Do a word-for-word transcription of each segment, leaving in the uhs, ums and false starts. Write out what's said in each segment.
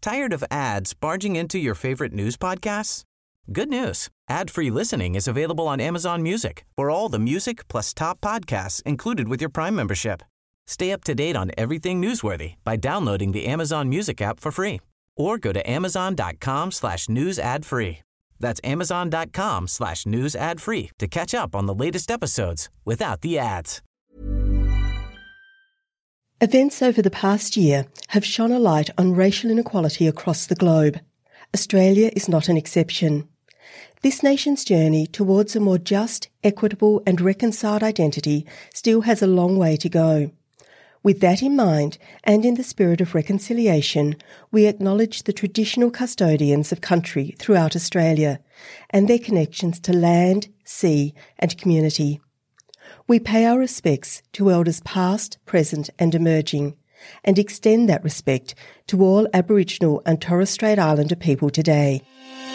Tired of ads barging into your favorite news podcasts? Good news. Ad-free listening is available on Amazon Music for all the music plus top podcasts included with your Prime membership. Stay up to date on everything newsworthy by downloading the Amazon Music app for free or go to amazon.com slash news ad free. That's amazon.com slash news ad free to catch up on the latest episodes without the ads. Events over the past year have shone a light on racial inequality across the globe. Australia is not an exception. This nation's journey towards a more just, equitable and reconciled identity still has a long way to go. With that in mind, and in the spirit of reconciliation, we acknowledge the traditional custodians of country throughout Australia and their connections to land, sea and community. We pay our respects to elders past, present and emerging, and extend that respect to all Aboriginal and Torres Strait Islander people today.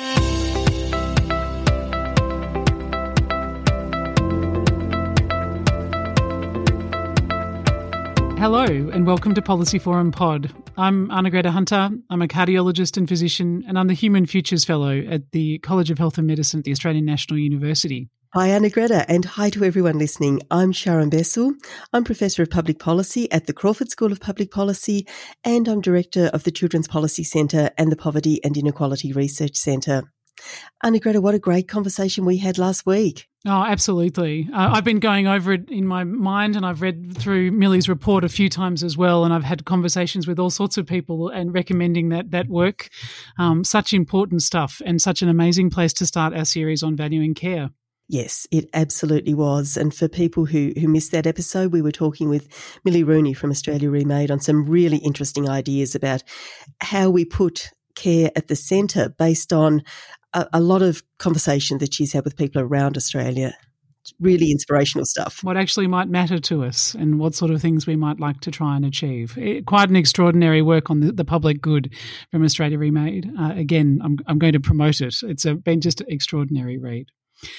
Hello and welcome to Policy Forum Pod. I'm Anna-Greta Hunter, I'm a cardiologist and physician, and I'm the Human Futures Fellow at the College of Health and Medicine at the Australian National University. Hi Anna-Greta, and hi to everyone listening. I'm Sharon Bessell. I'm Professor of Public Policy at the Crawford School of Public Policy, and I'm Director of the Children's Policy Centre and the Poverty and Inequality Research Centre. Anna-Greta, what a great conversation we had last week. Oh, absolutely. Uh, I've been going over it in my mind and I've read through Millie's report a few times as well, and I've had conversations with all sorts of people and recommending that that work. Um, such important stuff and such an amazing place to start our series on valuing care. Yes, it absolutely was. And for people who, who missed that episode, we were talking with Millie Rooney from Australia Remade on some really interesting ideas about how we put care at the centre based on a, a lot of conversation that she's had with people around Australia. It's really inspirational stuff. What actually might matter to us and what sort of things we might like to try and achieve. It, quite an extraordinary work on the, the public good from Australia Remade. Uh, again, I'm, I'm going to promote it. It's a, been just an extraordinary read.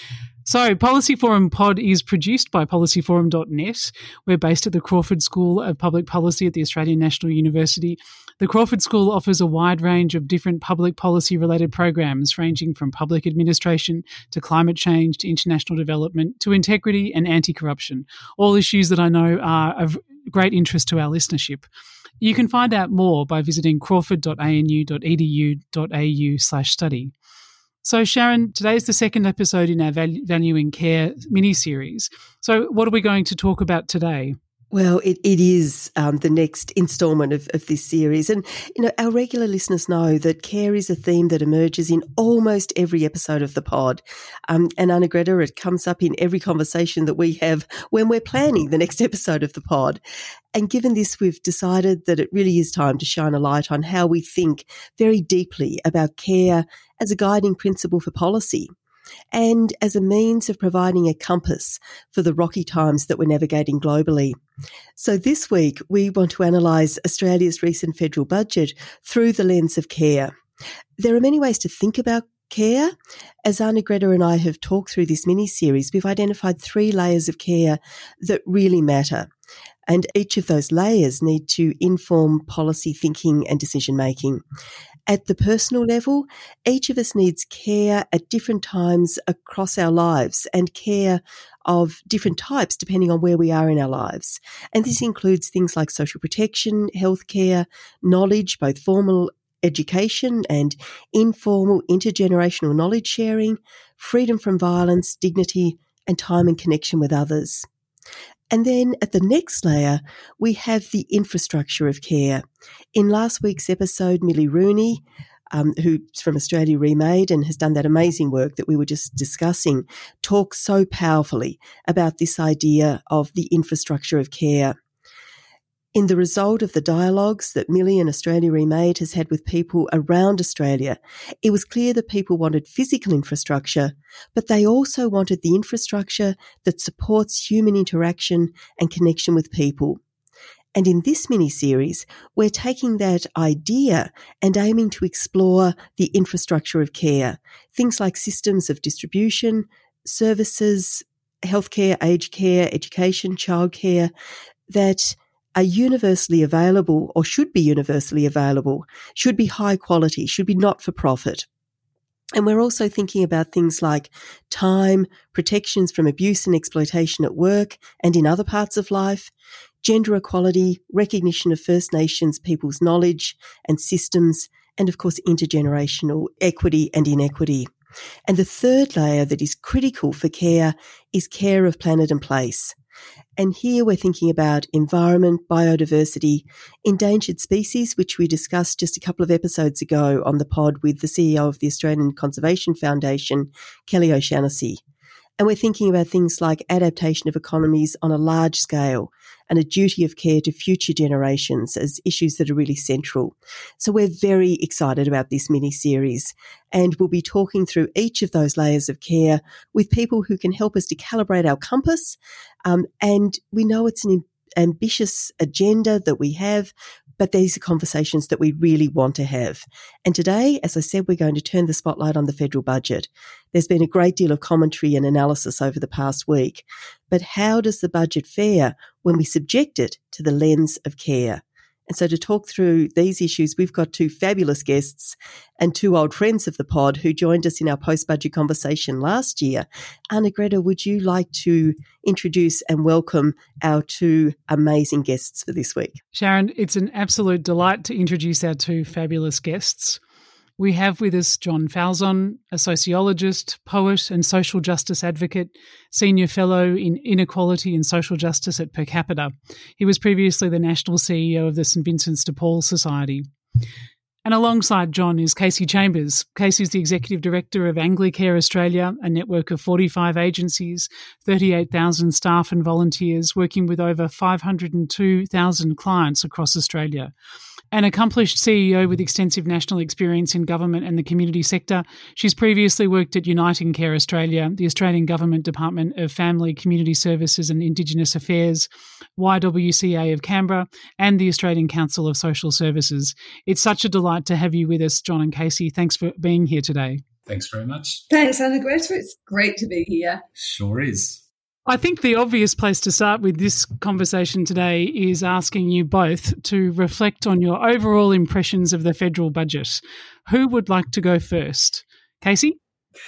So, Policy Forum Pod is produced by policy forum dot net. We're based at the Crawford School of Public Policy at the Australian National University. The Crawford School offers a wide range of different public policy-related programs, ranging from public administration to climate change to international development to integrity and anti-corruption, all issues that I know are of great interest to our listenership. You can find out more by visiting crawford dot a n u dot e d u dot a u slash study. So, Sharon, today is the second episode in our Val- Valuing Care mini-series. So what are we going to talk about today? Well, it, it is um, the next instalment of, of this series. And, you know, our regular listeners know that care is a theme that emerges in almost every episode of the pod. Um, and Anna-Greta, it comes up in every conversation that we have when we're planning the next episode of the pod. And given this, we've decided that it really is time to shine a light on how we think very deeply about care as a guiding principle for policy and as a means of providing a compass for the rocky times that we're navigating globally. So this week, we want to analyse Australia's recent federal budget through the lens of care. There are many ways to think about care. As Anna-Greta and I have talked through this mini-series, we've identified three layers of care that really matter. And each of those layers need to inform policy thinking and decision-making. At the personal level, each of us needs care at different times across our lives and care of different types depending on where we are in our lives. And this includes things like social protection, healthcare, knowledge, both formal education and informal intergenerational knowledge sharing, freedom from violence, dignity, and time and connection with others. And then at the next layer, we have the infrastructure of care. In last week's episode, Millie Rooney, um, who's from Australia Remade and has done that amazing work that we were just discussing, talks so powerfully about this idea of the infrastructure of care. In the result of the dialogues that Millie and Australia Remade has had with people around Australia, it was clear that people wanted physical infrastructure, but they also wanted the infrastructure that supports human interaction and connection with people. And in this mini-series, we're taking that idea and aiming to explore the infrastructure of care, things like systems of distribution, services, healthcare, aged care, education, childcare, that are universally available or should be universally available, should be high quality, should be not-for-profit. And we're also thinking about things like time, protections from abuse and exploitation at work and in other parts of life, gender equality, recognition of First Nations people's knowledge and systems, and of course intergenerational equity and inequity. And the third layer that is critical for care is care of planet and place. And here we're thinking about environment, biodiversity, endangered species, which we discussed just a couple of episodes ago on the pod with the C E O of the Australian Conservation Foundation, Kelly O'Shannessy. And we're thinking about things like adaptation of economies on a large scale and a duty of care to future generations as issues that are really central. So we're very excited about this mini-series, and we'll be talking through each of those layers of care with people who can help us to calibrate our compass. Um, and we know it's an ambitious agenda that we have, but these are conversations that we really want to have. And today, as I said, we're going to turn the spotlight on the federal budget. There's been a great deal of commentary and analysis over the past week. But how does the budget fare when we subject it to the lens of care? And so to talk through these issues, we've got two fabulous guests and two old friends of the pod who joined us in our post-budget conversation last year. Anna-Greta, would you like to introduce and welcome our two amazing guests for this week? Sharon, it's an absolute delight to introduce our two fabulous guests. We have with us John Falzon, a sociologist, poet and social justice advocate, senior fellow in inequality and social justice at Per Capita. He was previously the national C E O of the St Vincent de Paul Society. And alongside John is Casey Chambers. Casey's the Executive Director of Anglicare Australia, a network of forty-five agencies, thirty-eight thousand staff and volunteers, working with over five hundred two thousand clients across Australia. An accomplished C E O with extensive national experience in government and the community sector, she's previously worked at Uniting Care Australia, the Australian Government Department of Family, Community Services and Indigenous Affairs, Y W C A of Canberra, and the Australian Council of Social Services. It's such a delight to have you with us, John and Casey. Thanks for being here today. Thanks very much. Thanks, Anna-Greta. It's great to be here. Sure is. I think the obvious place to start with this conversation today is asking you both to reflect on your overall impressions of the federal budget. Who would like to go first? Casey?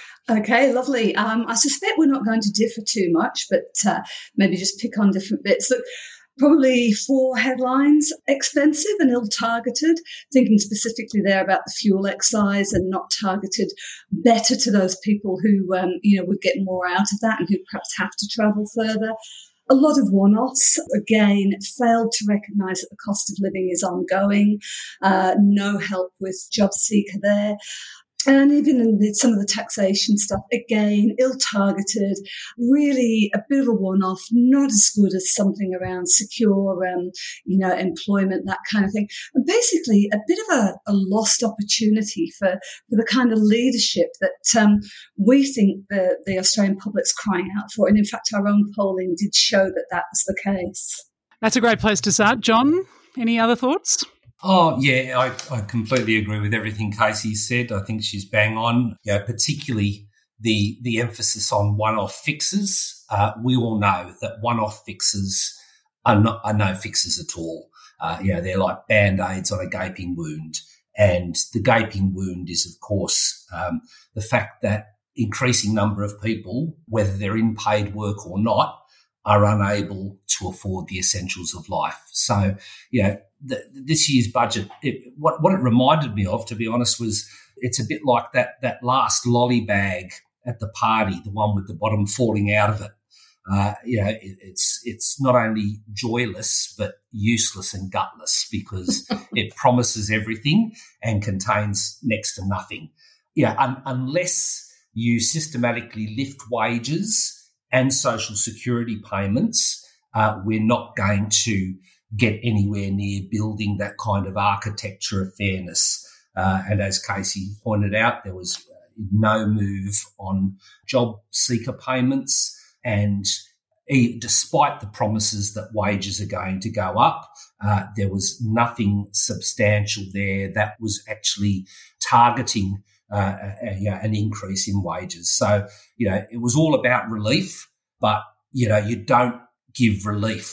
Okay, lovely. Um, I suspect we're not going to differ too much, but uh, maybe just pick on different bits. Look, probably four headlines: expensive and ill-targeted, thinking specifically there about the fuel excise and not targeted better to those people who, um, you know, would get more out of that and who perhaps have to travel further. A lot of one-offs, again, failed to recognise that the cost of living is ongoing, uh, no help with job seeker there. And even in the, some of the taxation stuff, again, ill-targeted, really a bit of a one-off, not as good as something around secure, um, you know, employment, that kind of thing. And basically a bit of a, a lost opportunity for, for the kind of leadership that um, we think the, the Australian public's crying out for. And in fact, our own polling did show that that was the case. That's a great place to start. John, any other thoughts? Oh, yeah, I, I completely agree with everything Casey said. I think she's bang on, you know, particularly the the emphasis on one-off fixes. Uh, we all know that one-off fixes are, not, are no fixes at all. Uh, you know, they're like Band-Aids on a gaping wound. And the gaping wound is, of course, um, the fact that increasing number of people, whether they're in paid work or not, are unable to afford the essentials of life. So, you know, the, this year's budget, it, what, what it reminded me of, to be honest, was it's a bit like that that last lolly bag at the party, the one with the bottom falling out of it. Uh, you know, it, it's it's not only joyless but useless and gutless because it promises everything and contains next to nothing. Yeah, un, unless you systematically lift wages and social security payments, uh, we're not going to get anywhere near building that kind of architecture of fairness. Uh, and as Casey pointed out, there was no move on job seeker payments. And despite the promises that wages are going to go up, uh, there was nothing substantial there that was actually targeting uh, a, you know, an increase in wages. So, you know, it was all about relief, but, you know, you don't give relief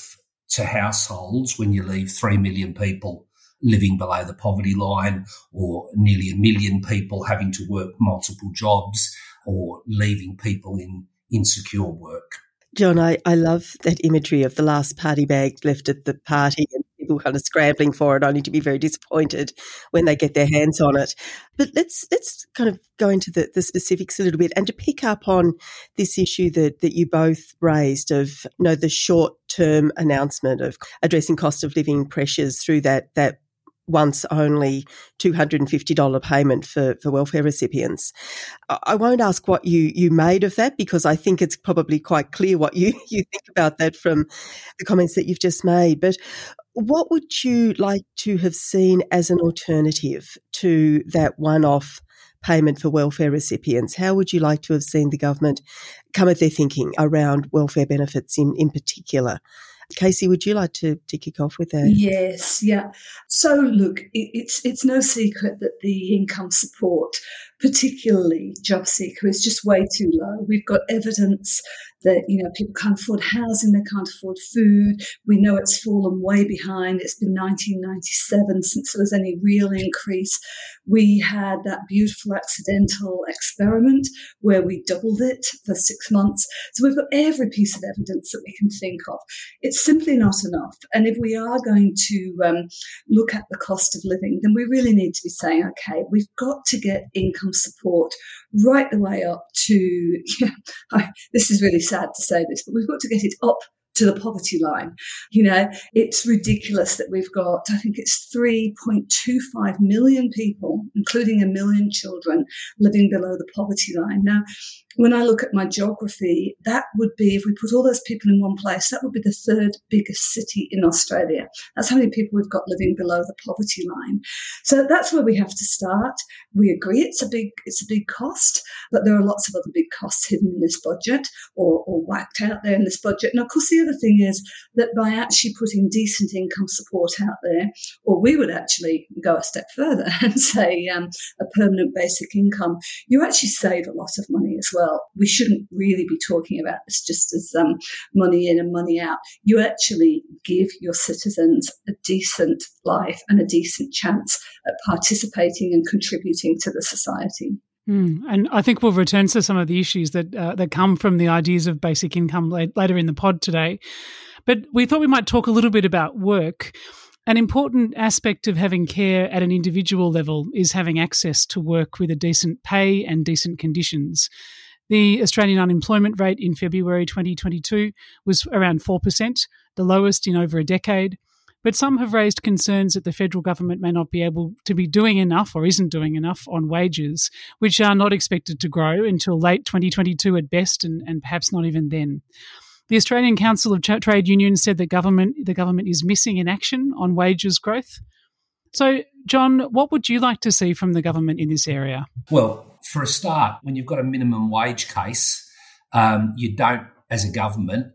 to households when you leave three million people living below the poverty line, or nearly a million people having to work multiple jobs, or leaving people in insecure work. John, I, I love that imagery of the last party bag left at the party and people kind of scrambling for it, only to be very disappointed when they get their hands on it. But let's let's kind of go into the, the specifics a little bit, and to pick up on this issue that, that you both raised of, you know, the short-term announcement of addressing cost of living pressures through that that once only two hundred fifty dollars payment for, for welfare recipients. I won't ask what you, you made of that, because I think it's probably quite clear what you, you think about that from the comments that you've just made. But what would you like to have seen as an alternative to that one-off payment for welfare recipients? How would you like to have seen the government come at their thinking around welfare benefits in, in particular? Casey, would you like to, to kick off with that? Yes, yeah. So look, it, it's it's no secret that the income support, particularly job seeker, is just way too low. We've got evidence that, you know, people can't afford housing, they can't afford food. We know it's fallen way behind. It's been nineteen ninety-seven since there was any real increase. We had that beautiful accidental experiment where we doubled it for six months. So we've got every piece of evidence that we can think of. It's simply not enough. And if we are going to um, look at the cost of living, then we really need to be saying, okay, we've got to get income support right the way up to, yeah, this is really sad to say this, but we've got to get it up to the poverty line. You know, it's ridiculous that we've got, I think it's three point two five million people, including a million children, living below the poverty line. Now, when I look at my geography, that would be, if we put all those people in one place, that would be the third biggest city in Australia. That's how many people we've got living below the poverty line. So that's where we have to start. We agree it's a big, it's a big cost, but there are lots of other big costs hidden in this budget, or, or whacked out there in this budget. And of course, the other thing is that by actually putting decent income support out there, or we would actually go a step further and say um, a permanent basic income, you actually save a lot of money as well. We shouldn't really be talking about this just as um, money in and money out. You actually give your citizens a decent life and a decent chance at participating and contributing to the society. Mm, and I think we'll return to some of the issues that uh, that come from the ideas of basic income later in the pod today. But we thought we might talk a little bit about work. An important aspect of having care at an individual level is having access to work with a decent pay and decent conditions. The Australian unemployment rate in February twenty twenty-two was around four percent, the lowest in over a decade. But some have raised concerns that the federal government may not be able to be doing enough, or isn't doing enough, on wages, which are not expected to grow until late twenty twenty-two at best, and, and perhaps not even then. The Australian Council of Trade Unions said that government, the government is missing in action on wages growth. So, John, what would you like to see from the government in this area? Well, for a start, when you've got a minimum wage case, um, you don't, as a government,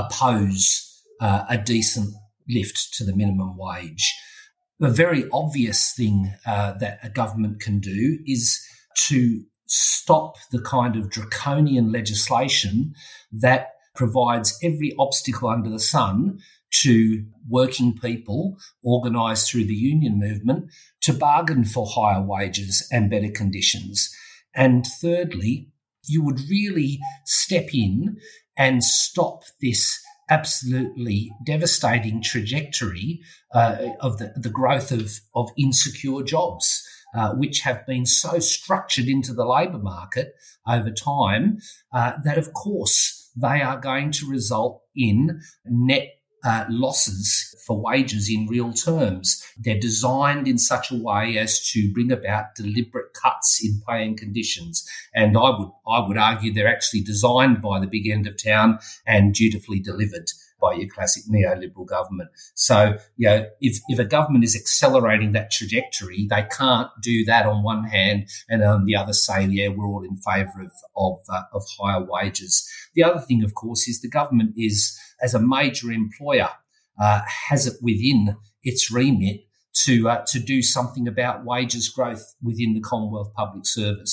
oppose uh, a decent lift to the minimum wage. The very obvious thing uh, that a government can do is to stop the kind of draconian legislation that provides every obstacle under the sun to working people organised through the union movement to bargain for higher wages and better conditions. And thirdly, you would really step in and stop this absolutely devastating trajectory uh, of the, the growth of, of insecure jobs, uh, which have been so structured into the labour market over time uh, that, of course, they are going to result in net uh, losses for wages in real terms. They're designed in such a way as to bring about deliberate cuts in pay and conditions. And I would I would argue they're actually designed by the big end of town and dutifully delivered by your classic neoliberal government. So, you know, if, if a government is accelerating that trajectory, they can't do that on one hand and on the other say, yeah, we're all in favour of of, uh, of higher wages. The other thing, of course, is the government is, as a major employer, uh, has it within its remit to uh, to do something about wages growth within the Commonwealth Public Service.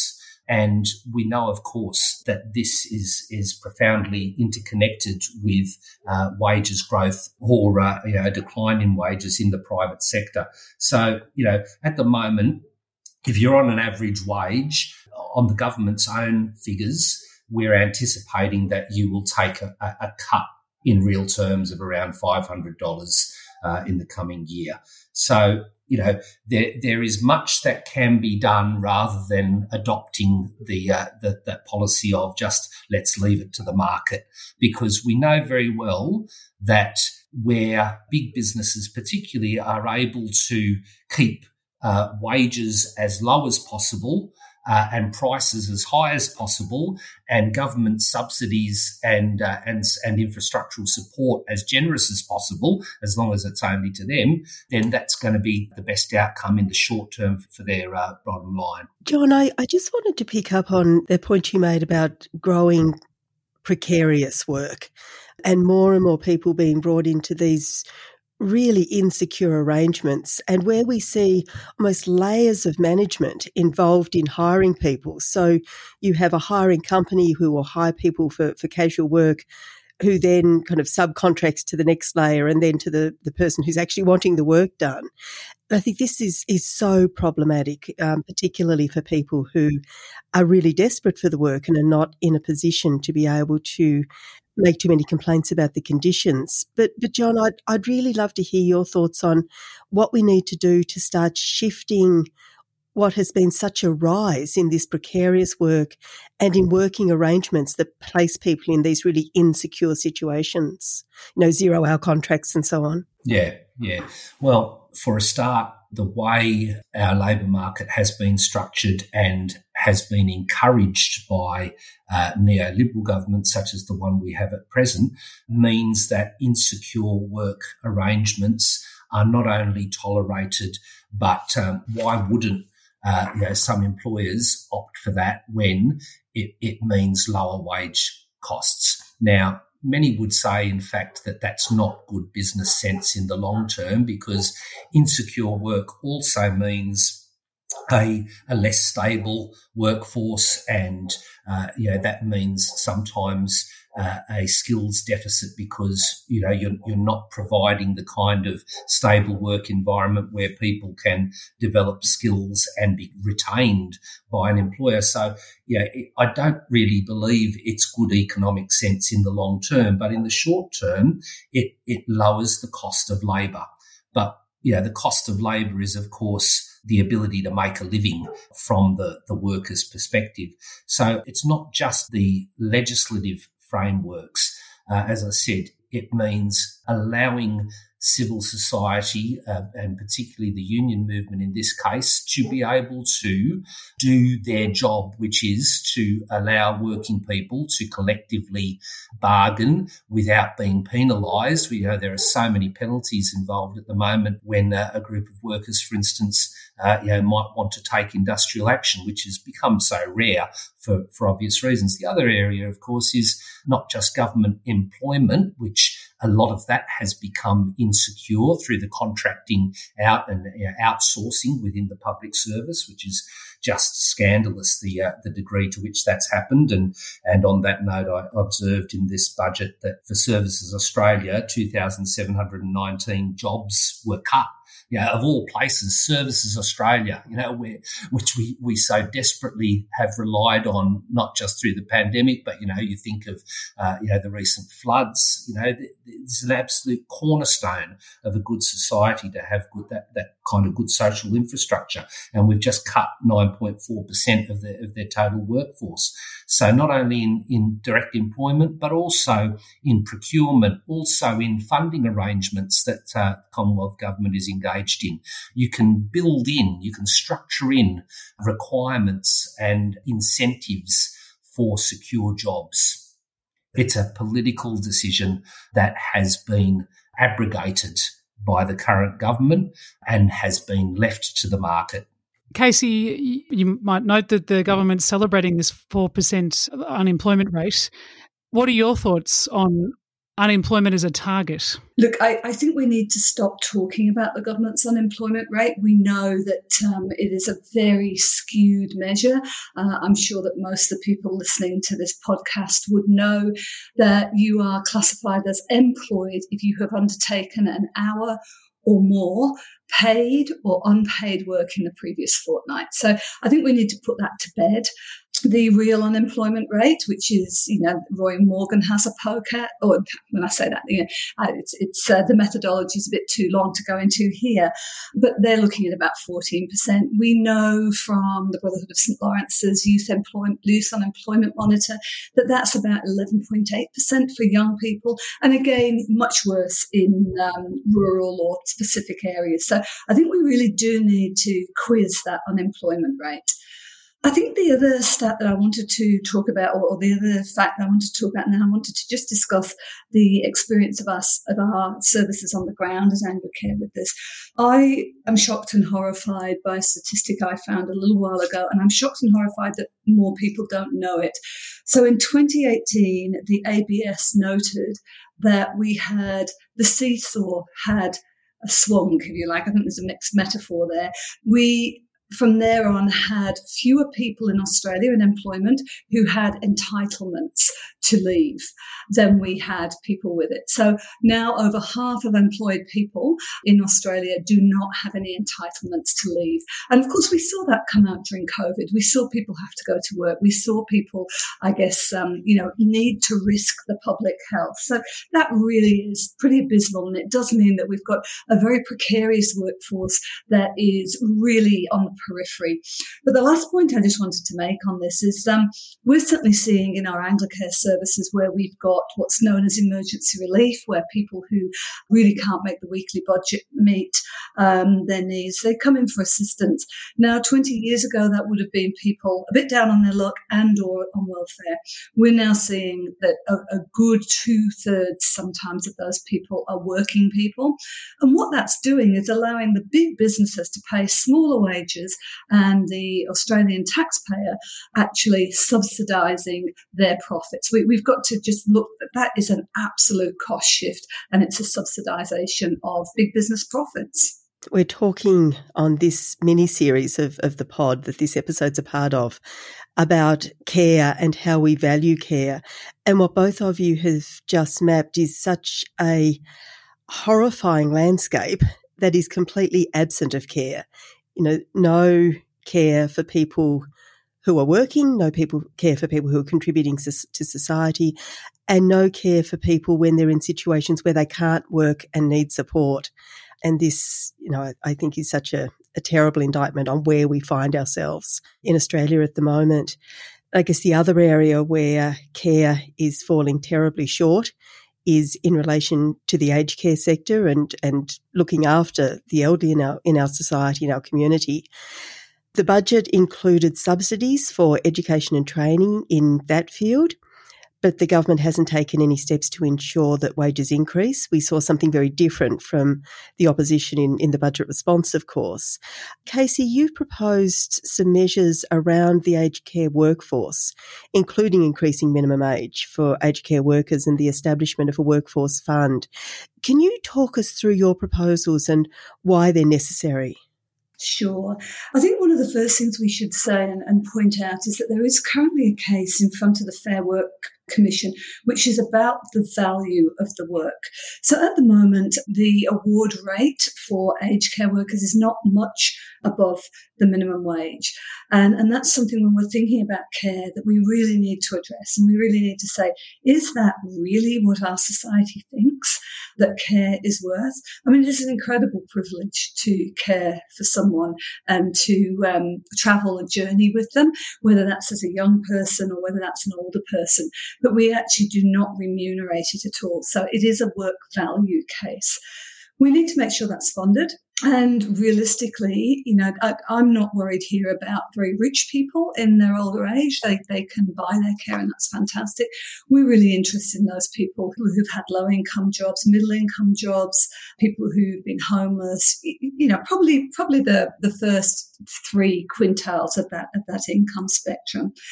And we know, of course, that this is, is profoundly interconnected with uh, wages growth or uh, you know, a decline in wages in the private sector. So, you know, at the moment, if you're on an average wage, on the government's own figures, we're anticipating that you will take a, a cut in real terms of around five hundred dollars uh, in the coming year. So, you know, there there is much that can be done rather than adopting the, uh, the that policy of just let's leave it to the market, because we know very well that where big businesses particularly are able to keep uh, wages as low as possible, Uh, and prices as high as possible, and government subsidies and uh, and and infrastructural support as generous as possible, as long as it's only to them, then that's going to be the best outcome in the short term for their uh, bottom line. John, I, I just wanted to pick up on the point you made about growing precarious work and more and more people being brought into these really insecure arrangements, and where we see almost layers of management involved in hiring people. So you have a hiring company who will hire people for, for casual work, who then kind of subcontracts to the next layer and then to the, the person who's actually wanting the work done. I think this is, is so problematic, um, particularly for people who are really desperate for the work and are not in a position to be able to make too many complaints about the conditions. But, but John, I'd, I'd really love to hear your thoughts on what we need to do to start shifting what has been such a rise in this precarious work and in working arrangements that place people in these really insecure situations, you know, zero-hour contracts and so on. Yeah, yeah. Well, for a start, the way our labour market has been structured and has been encouraged by uh, neoliberal governments such as the one we have at present means that insecure work arrangements are not only tolerated, but um, why wouldn't uh, you know, some employers opt for that when it, it means lower wage costs? Now, many would say, in fact, that that's not good business sense in the long term, because insecure work also means a, a less stable workforce, and uh, you know that means sometimes uh, a skills deficit, because you know you're, you're not providing the kind of stable work environment where people can develop skills and be retained by an employer. So yeah, I don't really believe it's good economic sense in the long term, but in the short term, it it lowers the cost of labour. But you know, the cost of labour is, of course, the ability to make a living from the, the worker's perspective. So it's not just the legislative frameworks. Uh, as I said, it means allowing civil society, uh, and particularly the union movement in this case, to be able to do their job, which is to allow working people to collectively bargain without being penalised. We know there are so many penalties involved at the moment when uh, a group of workers, for instance, uh, you know, might want to take industrial action, which has become so rare for, for obvious reasons. The other area, of course, is not just government employment, which a lot of that has become insecure through the contracting out and you know, outsourcing within the public service, which is just scandalous, the uh, the degree to which that's happened. And and on that note, I observed in this budget that for Services Australia, two thousand seven hundred nineteen jobs were cut. You know, of all places, Services Australia, you know, where, which we, we so desperately have relied on, not just through the pandemic, but, you know, you think of, uh, you know, the recent floods, you know, it's an absolute cornerstone of a good society to have good, that, that kind of good social infrastructure. And we've just cut nine point four percent of their, of their total workforce. So not only in, in direct employment, but also in procurement, also in funding arrangements that uh, the Commonwealth Government is engaged in. You can build in, you can structure in requirements and incentives for secure jobs. It's a political decision that has been abrogated by the current government and has been left to the market. Casey, you might note that the government's celebrating this four percent unemployment rate. What are your thoughts on unemployment as a target? Look, I, I think we need to stop talking about the government's unemployment rate. We know that um, it is a very skewed measure. Uh, I'm sure that most of the people listening to this podcast would know that you are classified as employed if you have undertaken an hour or more paid or unpaid work in the previous fortnight. So I think we need to put that to bed. The real unemployment rate, which is, you know, Roy Morgan has a poke at, or when I say that, you know, it's, it's uh, the methodology is a bit too long to go into here, but they're looking at about fourteen percent. We know from the Brotherhood of Saint Lawrence's Youth, Employment, Youth Unemployment Monitor that that's about eleven point eight percent for young people, and again, much worse in um, rural or specific areas. So I think we really do need to quiz that unemployment rate. I think the other stat that I wanted to talk about, or, or the other fact that I wanted to talk about, and then I wanted to just discuss the experience of us, of our services on the ground as Anglicare with this. I am shocked and horrified by a statistic I found a little while ago, and I'm shocked and horrified that more people don't know it. So in twenty eighteen, the A B S noted that we had, the seesaw had a swung, if you like. I think there's a mixed metaphor there. We from there on had fewer people in Australia in employment who had entitlements to leave than we had people with it. So now over half of employed people in Australia do not have any entitlements to leave. And of course, we saw that come out during COVID. We saw people have to go to work. We saw people, I guess, um, you know, need to risk the public health. So that really is pretty abysmal. And it does mean that we've got a very precarious workforce that is really on the periphery. But the last point I just wanted to make on this is um, we're certainly seeing in our Anglicare services where we've got what's known as emergency relief, where people who really can't make the weekly budget meet um, their needs, they come in for assistance. Now, twenty years ago, that would have been people a bit down on their luck and or on welfare. We're now seeing that a, a good two-thirds sometimes of those people are working people. And what that's doing is allowing the big businesses to pay smaller wages and the Australian taxpayer actually subsidising their profits. We, we've got to just look that that is an absolute cost shift, and it's a subsidisation of big business profits. We're talking on this mini-series of, of the pod that this episode's a part of about care and how we value care. And what both of you have just mapped is such a horrifying landscape that is completely absent of care. You know, no care for people who are working, no people care for people who are contributing to society, and no care for people when they're in situations where they can't work and need support. And this, you know, I think is such a, a terrible indictment on where we find ourselves in Australia at the moment. I guess the other area where care is falling terribly short is in relation to the aged care sector and, and looking after the elderly in our, in our society, in our community. The budget included subsidies for education and training in that field, but the government hasn't taken any steps to ensure that wages increase. We saw something very different from the opposition in, in the budget response, of course. Casey, you've proposed some measures around the aged care workforce, including increasing minimum age for aged care workers and the establishment of a workforce fund. Can you talk us through your proposals and why they're necessary? Sure. I think one of the first things we should say and, and point out is that there is currently a case in front of the Fair Work Commission, which is about the value of the work. So at the moment, the award rate for aged care workers is not much above the minimum wage. And, and that's something when we're thinking about care that we really need to address. And we really need to say, is that really what our society thinks that care is worth? I mean, it is an incredible privilege to care for someone and to um, travel a journey with them, whether that's as a young person or whether that's an older person. But we actually do not remunerate it at all. So it is a work value case. We need to make sure that's funded. And realistically, you know, I, I'm not worried here about very rich people in their older age. They they can buy their care, and that's fantastic. We're really interested in those people who, who've had low income jobs, middle income jobs, people who've been homeless. You know, probably probably the the first three quintiles of that of that income spectrum.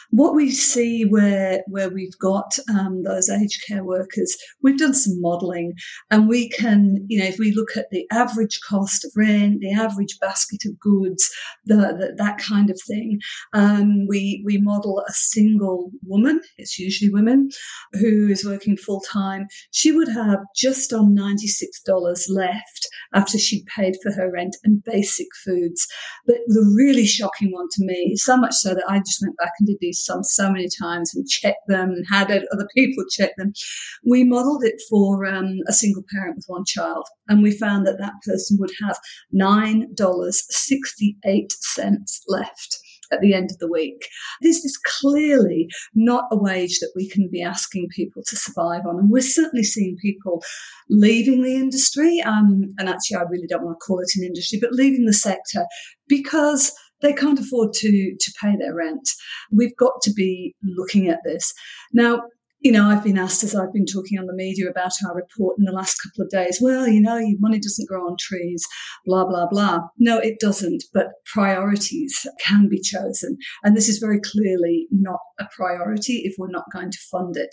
What we see where where we've got um, those aged care workers, we've done some modelling, and we can, you know, if we look at the average cost of rent, the average basket of goods, the, the that kind of thing, um, we we model a single woman, it's usually women, who is working full time. She would have just on ninety-six dollars left after she'd paid for her rent and basic foods. But the really shocking one to me, so much so that I just went back and did these sums so many times and checked them and had other people check them. We modelled it for um, a single parent with one child, and we found that that person would have nine dollars and sixty-eight cents left at the end of the week. This is clearly not a wage that we can be asking people to survive on. And we're certainly seeing people leaving the industry, um, and actually I really don't want to call it an industry, but leaving the sector because they can't afford to, to pay their rent. We've got to be looking at this. Now, you know, I've been asked as I've been talking on the media about our report in the last couple of days, well, you know, money doesn't grow on trees, blah, blah, blah. No, it doesn't, but priorities can be chosen. And this is very clearly not a priority if we're not going to fund it.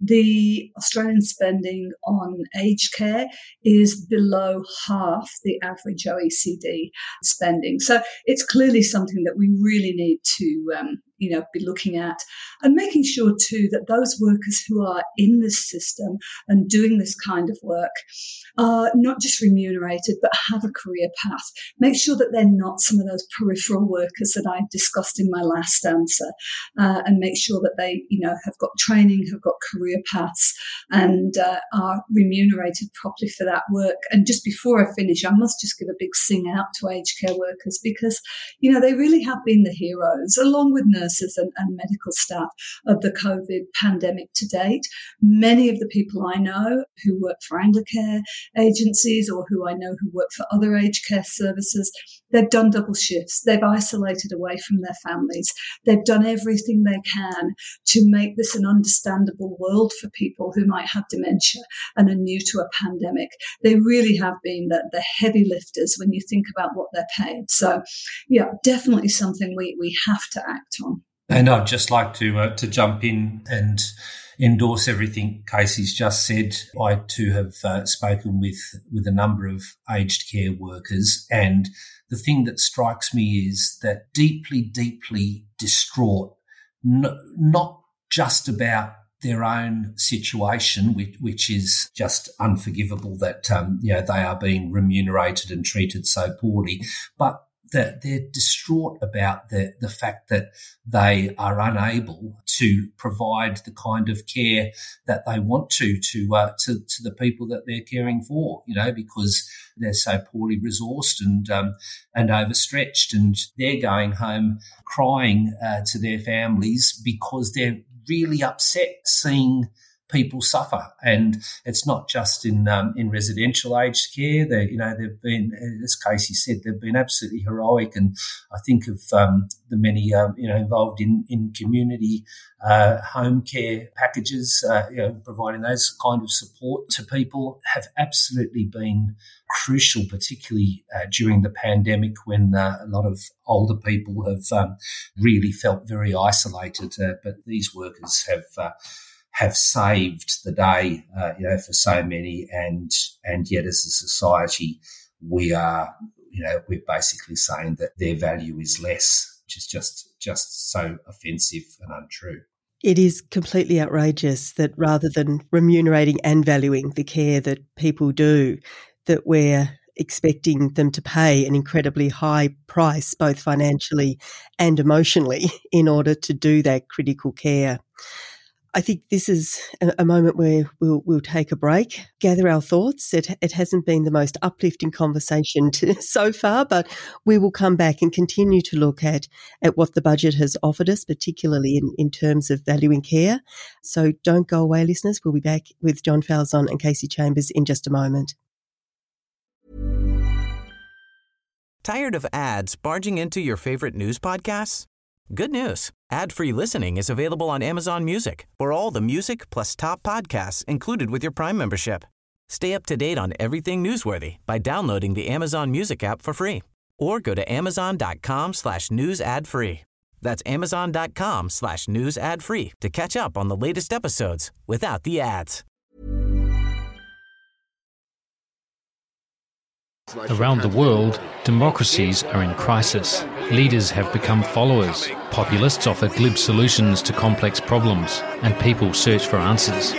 The Australian spending on aged care is below half the average O E C D spending. So it's clearly something that we really need to um, you know, be looking at, and making sure too that those workers who are in this system and doing this kind of work are not just remunerated, but have a career path. Make sure that they're not some of those peripheral workers that I discussed in my last answer, uh, and make sure that they, you know, have got training, have got career paths, and uh, are remunerated properly for that work. And just before I finish, I must just give a big sing out to aged care workers because, you know, they really have been the heroes, along with nurses and, and medical staff, of the COVID pandemic to date. Many of the people I know who work for Anglicare agencies or who I know who work for other aged care services, they've done double shifts. They've isolated away from their families. They've done everything they can to make this an understandable world for people who might have dementia and are new to a pandemic. They really have been the, the heavy lifters when you think about what they're paid. So, yeah, definitely something we, we have to act on. And I'd just like to uh, to jump in and endorse everything Casey's just said. I too have uh, spoken with, with a number of aged care workers, and the thing that strikes me is that deeply, deeply distraught, n- not just about their own situation, which, which is just unforgivable that um, you know they are being remunerated and treated so poorly, but that they're distraught about the, the fact that they are unable to provide the kind of care that they want to to, uh, to to the people that they're caring for, you know, because they're so poorly resourced and um, and overstretched, and they're going home crying uh, to their families because they're really upset seeing people suffer. And it's not just in um, in residential aged care. They, you know, they've been, as Casey said, they've been absolutely heroic. And I think of um, the many, um, you know, involved in in community uh, home care packages, uh, you know, providing those kind of support to people have absolutely been crucial, particularly uh, during the pandemic when uh, a lot of older people have um, really felt very isolated. Uh, but these workers have uh, have saved the day, uh, you know, for so many, and and yet as a society, we are, you know, we're basically saying that their value is less, which is just just so offensive and untrue. It is completely outrageous that rather than remunerating and valuing the care that people do, that we're expecting them to pay an incredibly high price, both financially and emotionally, in order to do that critical care. I think this is a moment where we'll, we'll take a break, gather our thoughts. It, it hasn't been the most uplifting conversation to, so far, but we will come back and continue to look at, at what the budget has offered us, particularly in, in terms of valuing care. So don't go away, listeners. We'll be back with John Falzon and Casey Chambers in just a moment. Tired of ads barging into your favorite news podcasts? Good news. Ad-free listening is available on Amazon Music for all the music plus top podcasts included with your Prime membership. Stay up to date on everything newsworthy by downloading the Amazon Music app for free or go to amazon.com slash news ad free. That's amazon.com slash news ad free to catch up on the latest episodes without the ads. Around the world, democracies are in crisis. Leaders have become followers. Populists offer glib solutions to complex problems, and people search for answers.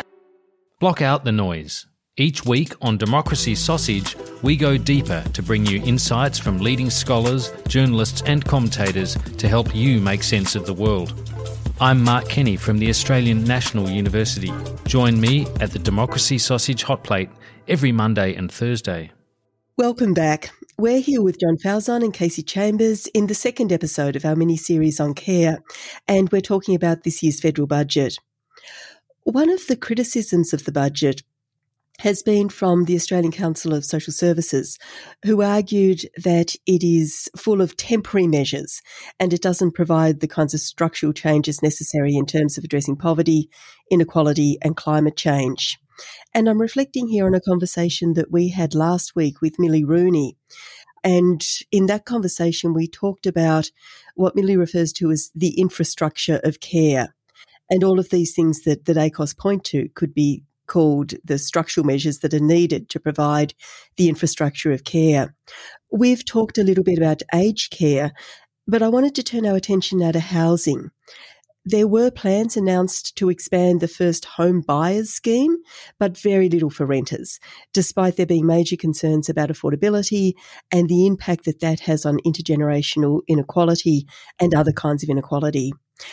Block out the noise. Each week on Democracy Sausage, we go deeper to bring you insights from leading scholars, journalists and commentators to help you make sense of the world. I'm Mark Kenny from the Australian National University. Join me at the Democracy Sausage Hot Plate every Monday and Thursday. Welcome back. We're here with John Falzon and Kasey Chambers in the second episode of our mini-series on care, and we're talking about this year's federal budget. One of the criticisms of the budget has been from the Australian Council of Social Services, who argued that it is full of temporary measures and it doesn't provide the kinds of structural changes necessary in terms of addressing poverty, inequality and climate change. And I'm reflecting here on a conversation that we had last week with Millie Rooney. And in that conversation, we talked about what Millie refers to as the infrastructure of care. And all of these things that, that A C O S point to could be called the structural measures that are needed to provide the infrastructure of care. We've talked a little bit about aged care, but I wanted to turn our attention now to housing. There were plans announced to expand the first home buyers scheme, but very little for renters, despite there being major concerns about affordability and the impact that that has on intergenerational inequality and other kinds of inequality.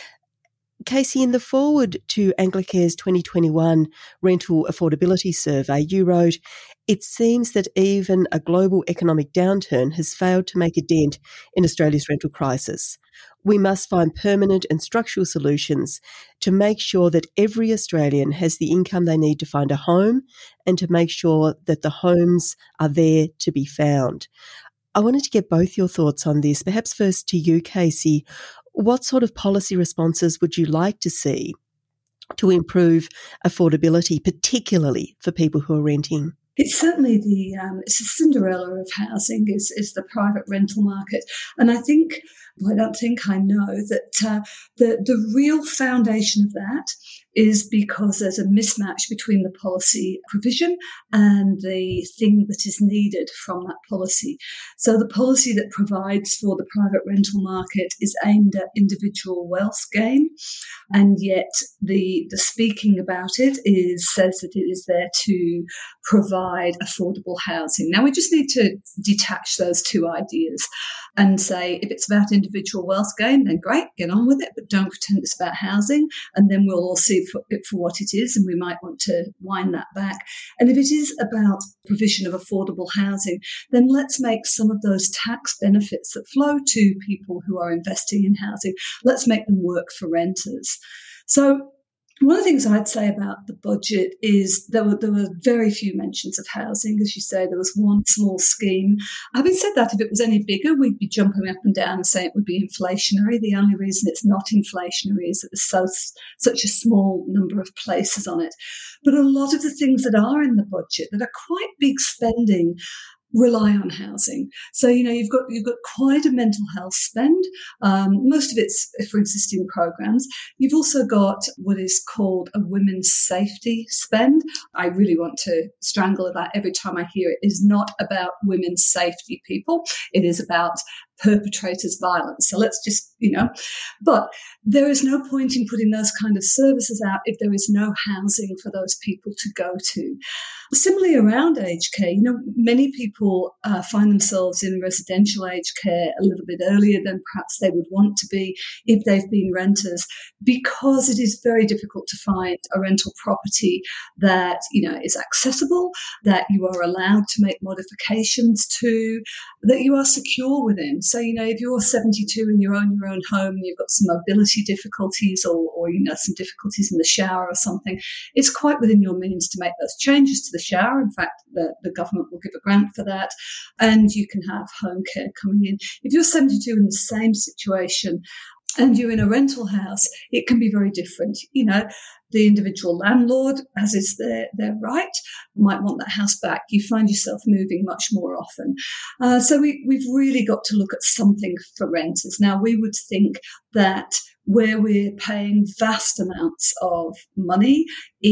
Kasey, in the foreword to Anglicare's twenty twenty-one Rental Affordability Survey, you wrote, "It seems that even a global economic downturn has failed to make a dent in Australia's rental crisis. We must find permanent and structural solutions to make sure that every Australian has the income they need to find a home and to make sure that the homes are there to be found." I wanted to get both your thoughts on this. Perhaps first to you, Kasey. What sort of policy responses would you like to see to improve affordability, particularly for people who are renting? It's certainly the um, it's the Cinderella of housing is is the private rental market, and I think well, I don't think I know that uh, the the real foundation of that is because there's a mismatch between the policy provision and the thing that is needed from that policy. So the policy that provides for the private rental market is aimed at individual wealth gain, and yet the the speaking about it is says that it is there to provide affordable housing. Now we just need to detach those two ideas and say if it's about individual wealth gain, then great, get on with it, but don't pretend it's about housing, and then we'll all see for it for what it is, and we might want to wind that back. And if it is about provision of affordable housing, then let's make some of those tax benefits that flow to people who are investing in housing, let's make them work for renters. So one of the things I'd say about the budget is there were there were very few mentions of housing. As you say, there was one small scheme. Having said that, if it was any bigger, we'd be jumping up and down and saying it would be inflationary. The only reason it's not inflationary is that there's so, such a small number of places on it. But a lot of the things that are in the budget that are quite big spending rely on housing. So, you know, you've got you've got quite a mental health spend. Um, most of it's for existing programs. You've also got what is called a women's safety spend. I really want to strangle that every time I hear it. It is not about women's safety, people. It is about perpetrators' violence. So let's just, you know, but there is no point in putting those kind of services out if there is no housing for those people to go to. Similarly, around aged care, you know, many people uh, find themselves in residential aged care a little bit earlier than perhaps they would want to be if they've been renters, because it is very difficult to find a rental property that, you know, is accessible, that you are allowed to make modifications to, that you are secure within. So, you know, if you're seventy-two and you own your own home and you've got some mobility difficulties or, or, you know, some difficulties in the shower or something, it's quite within your means to make those changes to the shower. In fact, the, the government will give a grant for that, and you can have home care coming in. If you're seventy-two in the same situation and you're in a rental house, it can be very different. You know, the individual landlord, as is their, their right, might want that house back. You find yourself moving much more often. Uh, so we, we've really got to look at something for renters. Now, we would think that where we're paying vast amounts of money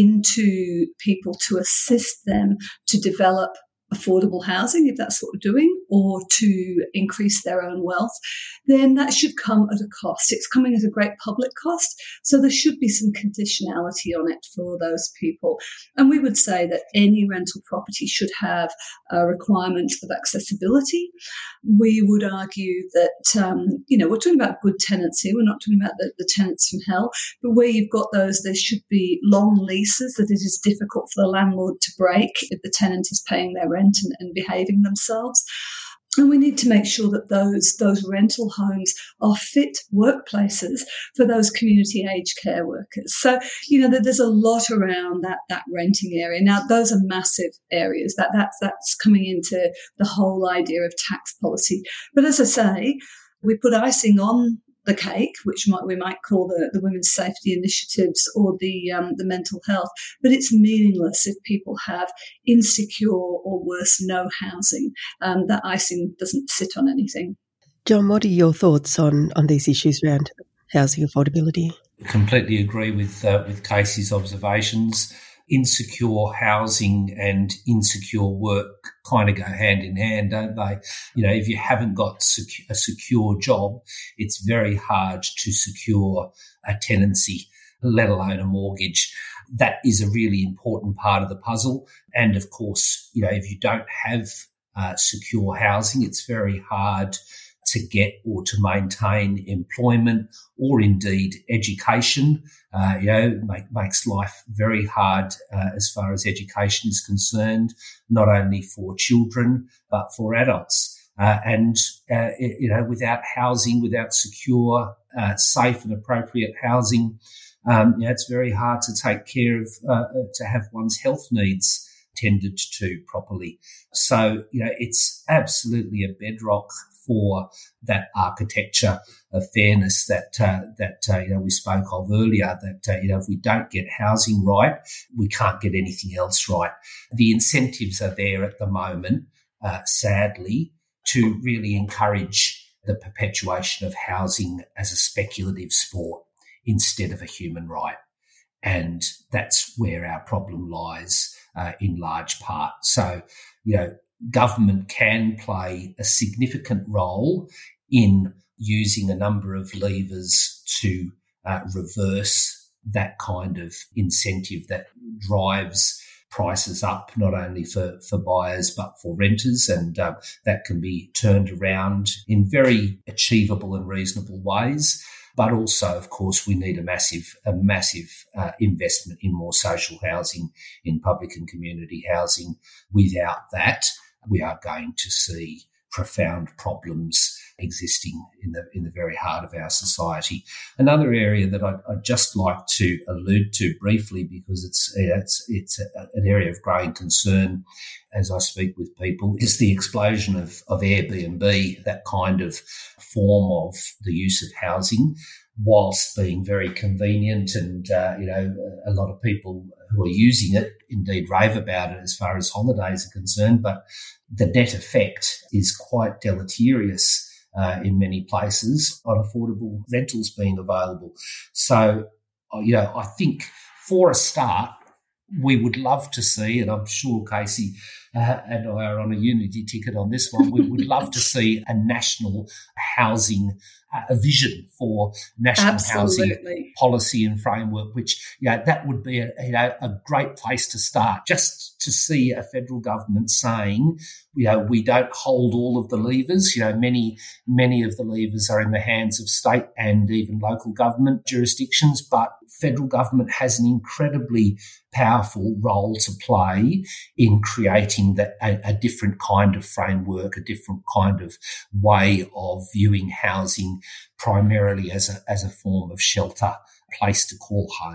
into people to assist them to develop affordable housing, if that's what we're doing, or to increase their own wealth, then that should come at a cost. It's coming at a great public cost, so there should be some conditionality on it for those people. And we would say that any rental property should have a requirement of accessibility. We would argue that, um, you know, we're talking about good tenancy. We're not talking about the, the tenants from hell, but where you've got those, there should be long leases that it is difficult for the landlord to break if the tenant is paying their rent and, and behaving themselves. And we need to make sure that those those rental homes are fit workplaces for those community aged care workers. So, you know, there's a lot around that that renting area. Now, those are massive areas. That that's that's coming into the whole idea of tax policy. But as I say, we put icing on the cake, which might, we might call the, the women's safety initiatives or the um, the mental health, but it's meaningless if people have insecure or worse, no housing. Um, that icing doesn't sit on anything. John, what are your thoughts on, on these issues around housing affordability? I completely agree with uh, with Casey's observations. Insecure housing and insecure work kind of go hand in hand, don't they? You know, if you haven't got secu- a secure job, it's very hard to secure a tenancy, let alone a mortgage. That is a really important part of the puzzle. And of course, you know, if you don't have uh, secure housing, it's very hard to get or to maintain employment or indeed education. Uh, you know, make, makes life very hard uh, as far as education is concerned, not only for children but for adults. Uh, and, uh, you know, without housing, without secure, uh, safe and appropriate housing, um, you know, it's very hard to take care of, uh, to have one's health needs tended to properly. So, you know, it's absolutely a bedrock for that architecture of fairness that uh, that uh, you know we spoke of earlier. That uh, you know if we don't get housing right, we can't get anything else right. The incentives are there at the moment, uh, sadly, to really encourage the perpetuation of housing as a speculative sport instead of a human right, and that's where our problem lies uh, in large part. So, you know. Government can play a significant role in using a number of levers to uh, reverse that kind of incentive that drives prices up, not only for, for buyers but for renters, and uh, that can be turned around in very achievable and reasonable ways. But also, of course, we need a massive, a massive uh, investment in more social housing, in public and community housing. Without that, we are going to see profound problems existing in the in the very heart of our society. Another area that I'd, I'd just like to allude to briefly, because it's it's it's a, an area of growing concern as I speak with people, is the explosion of, of Airbnb, that kind of form of the use of housing, whilst being very convenient, and uh, you know a lot of people who are using it indeed rave about it as far as holidays are concerned, but the net effect is quite deleterious uh, in many places on affordable rentals being available. So, you know, I think for a start, we would love to see, and I'm sure Casey uh, and I are on a unity ticket on this one, we would love to see a national housing, uh, a vision for national Absolutely. housing policy and framework, which, you know, that would be a, you know, a great place to start, just to see a federal government saying, you know, we don't hold all of the levers. You know, many, many of the levers are in the hands of state and even local government jurisdictions, but federal government has an incredibly powerful role to play in creating that a, a different kind of framework, a different kind of way of viewing housing, primarily as a as a form of shelter, a place to call home.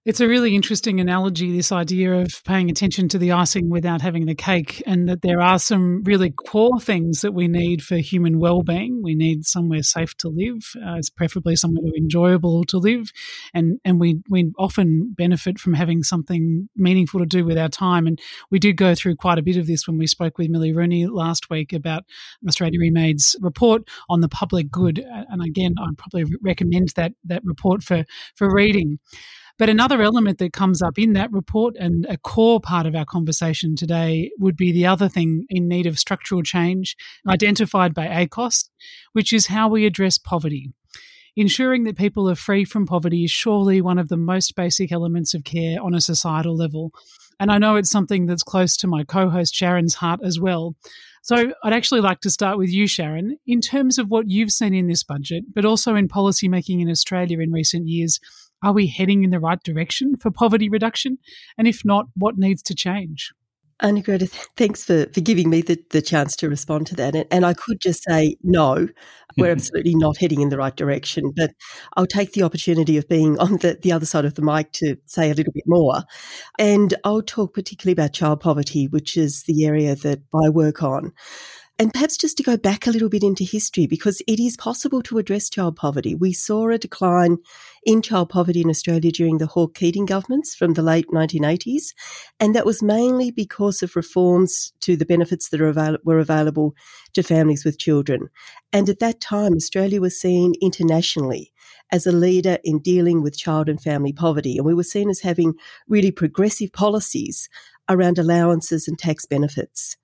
It's a really interesting analogy, this idea of paying attention to the icing without having the cake, and that there are some really core things that we need for human well-being. We need somewhere safe to live. Uh, it's preferably somewhere enjoyable to live, and and we we often benefit from having something meaningful to do with our time. And we did go through quite a bit of this when we spoke with Millie Rooney last week about Australia Remade's report on the public good. And again, I'd probably recommend that that report for for reading. But another element that comes up in that report, and a core part of our conversation today, would be the other thing in need of structural change identified by A C O S, which is how we address poverty. Ensuring that people are free from poverty is surely one of the most basic elements of care on a societal level. And I know it's something that's close to my co-host Sharon's heart as well. So I'd actually like to start with you, Sharon, in terms of what you've seen in this budget, but also in policy making in Australia in recent years. Are we heading in the right direction for poverty reduction? And if not, what needs to change? Anna-Gretta, thanks for, for giving me the, the chance to respond to that. And, and I could just say, no, we're absolutely not heading in the right direction. But I'll take the opportunity of being on the, the other side of the mic to say a little bit more. And I'll talk particularly about child poverty, which is the area that I work on. And perhaps just to go back a little bit into history, because it is possible to address child poverty. We saw a decline in child poverty in Australia during the Hawke-Keating governments from the late nineteen eighties, and that was mainly because of reforms to the benefits that are avail- were available to families with children. And at that time, Australia was seen internationally as a leader in dealing with child and family poverty, and we were seen as having really progressive policies around allowances and tax benefits.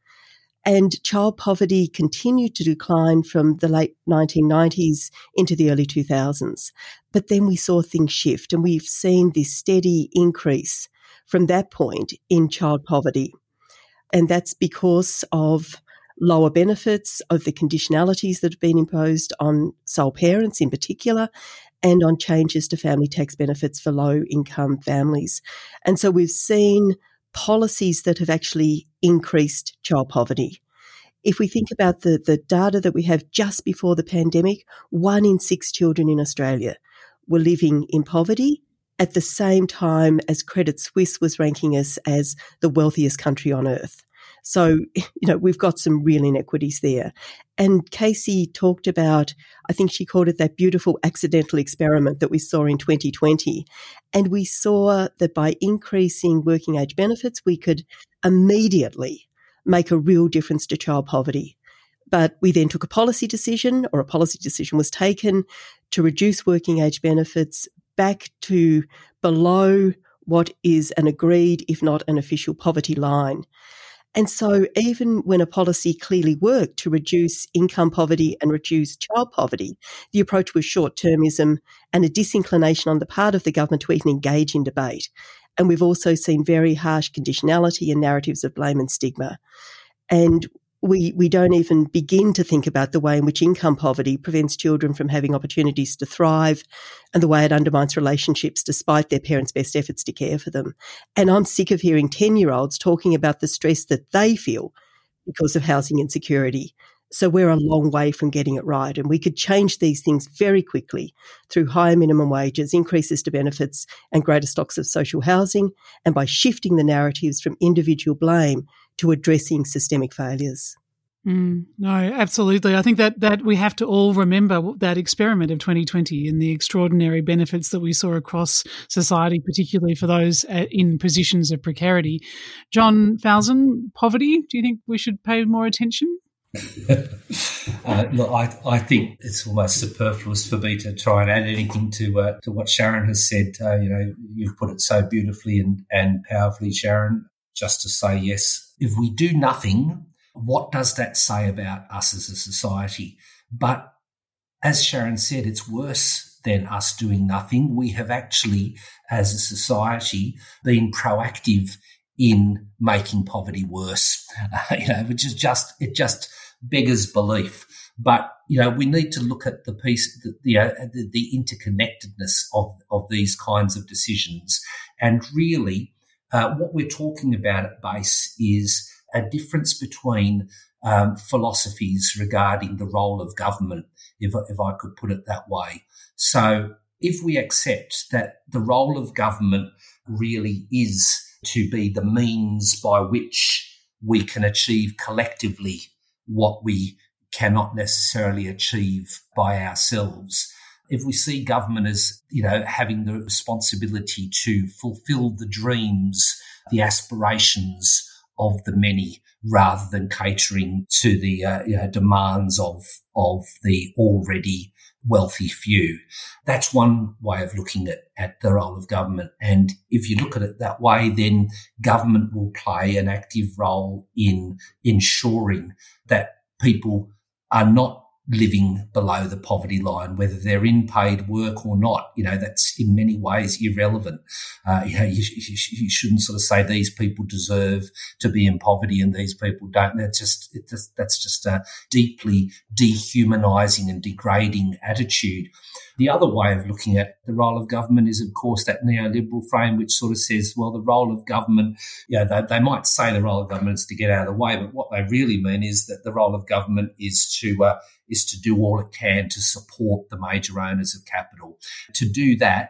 And child poverty continued to decline from the late nineteen nineties into the early two thousands. But then we saw things shift, and we've seen this steady increase from that point in child poverty. And that's because of lower benefits, of the conditionalities that have been imposed on sole parents in particular, and on changes to family tax benefits for low-income families. And so we've seen policies that have actually increased child poverty. If we think about the, the data that we have just before the pandemic, one in six children in Australia were living in poverty at the same time as Credit Suisse was ranking us as the wealthiest country on earth. So, you know, we've got some real inequities there. And Casey talked about, I think she called it that beautiful accidental experiment that we saw in twenty twenty. And we saw that by increasing working age benefits, we could immediately make a real difference to child poverty. But we then took a policy decision, or a policy decision was taken to reduce working age benefits back to below what is an agreed, if not an official, poverty line. And so even when a policy clearly worked to reduce income poverty and reduce child poverty, the approach was short-termism and a disinclination on the part of the government to even engage in debate. And we've also seen very harsh conditionality and narratives of blame and stigma. And we we don't even begin to think about the way in which income poverty prevents children from having opportunities to thrive, and the way it undermines relationships despite their parents' best efforts to care for them. And I'm sick of hearing ten-year-olds talking about the stress that they feel because of housing insecurity. So we're a long way from getting it right, and we could change these things very quickly through higher minimum wages, increases to benefits, and greater stocks of social housing, and by shifting the narratives from individual blame to addressing systemic failures. Mm, no, absolutely. I think that that we have to all remember that experiment of twenty twenty and the extraordinary benefits that we saw across society, particularly for those in positions of precarity. John Falzon, poverty, do you think we should pay more attention? uh, look, I, I think it's almost superfluous for me to try and add anything to uh, to what Sharon has said. Uh, you know, you've put it so beautifully and, and powerfully, Sharon. Just to say, yes, if we do nothing, what does that say about us as a society? But as Sharon said, it's worse than us doing nothing. We have actually, as a society, been proactive in making poverty worse, uh, you know, which is just, it just beggars belief. But, you know, we need to look at the piece, the, the, uh, the, the interconnectedness of, of these kinds of decisions. And really, uh, what we're talking about at base is a difference between um, philosophies regarding the role of government, if, if I could put it that way. So if we accept that the role of government really is to be the means by which we can achieve collectively what we cannot necessarily achieve by ourselves, if we see government as, you know, having the responsibility to fulfil the dreams, the aspirations of the many, rather than catering to the uh, you know, demands of of the already wealthy few. That's one way of looking at, at the role of government. And if you look at it that way, then government will play an active role in ensuring that people are not living below the poverty line, whether they're in paid work or not. You know, that's in many ways irrelevant. Uh, you know, you, you, you shouldn't sort of say these people deserve to be in poverty and these people don't. That's just, it just that's just a deeply dehumanising and degrading attitude. The other way of looking at the role of government is, of course, that neoliberal frame which sort of says, well, the role of government, you know, they, they might say the role of government is to get out of the way, but what they really mean is that the role of government is to uh, is to do all it can to support the major owners of capital, to do that,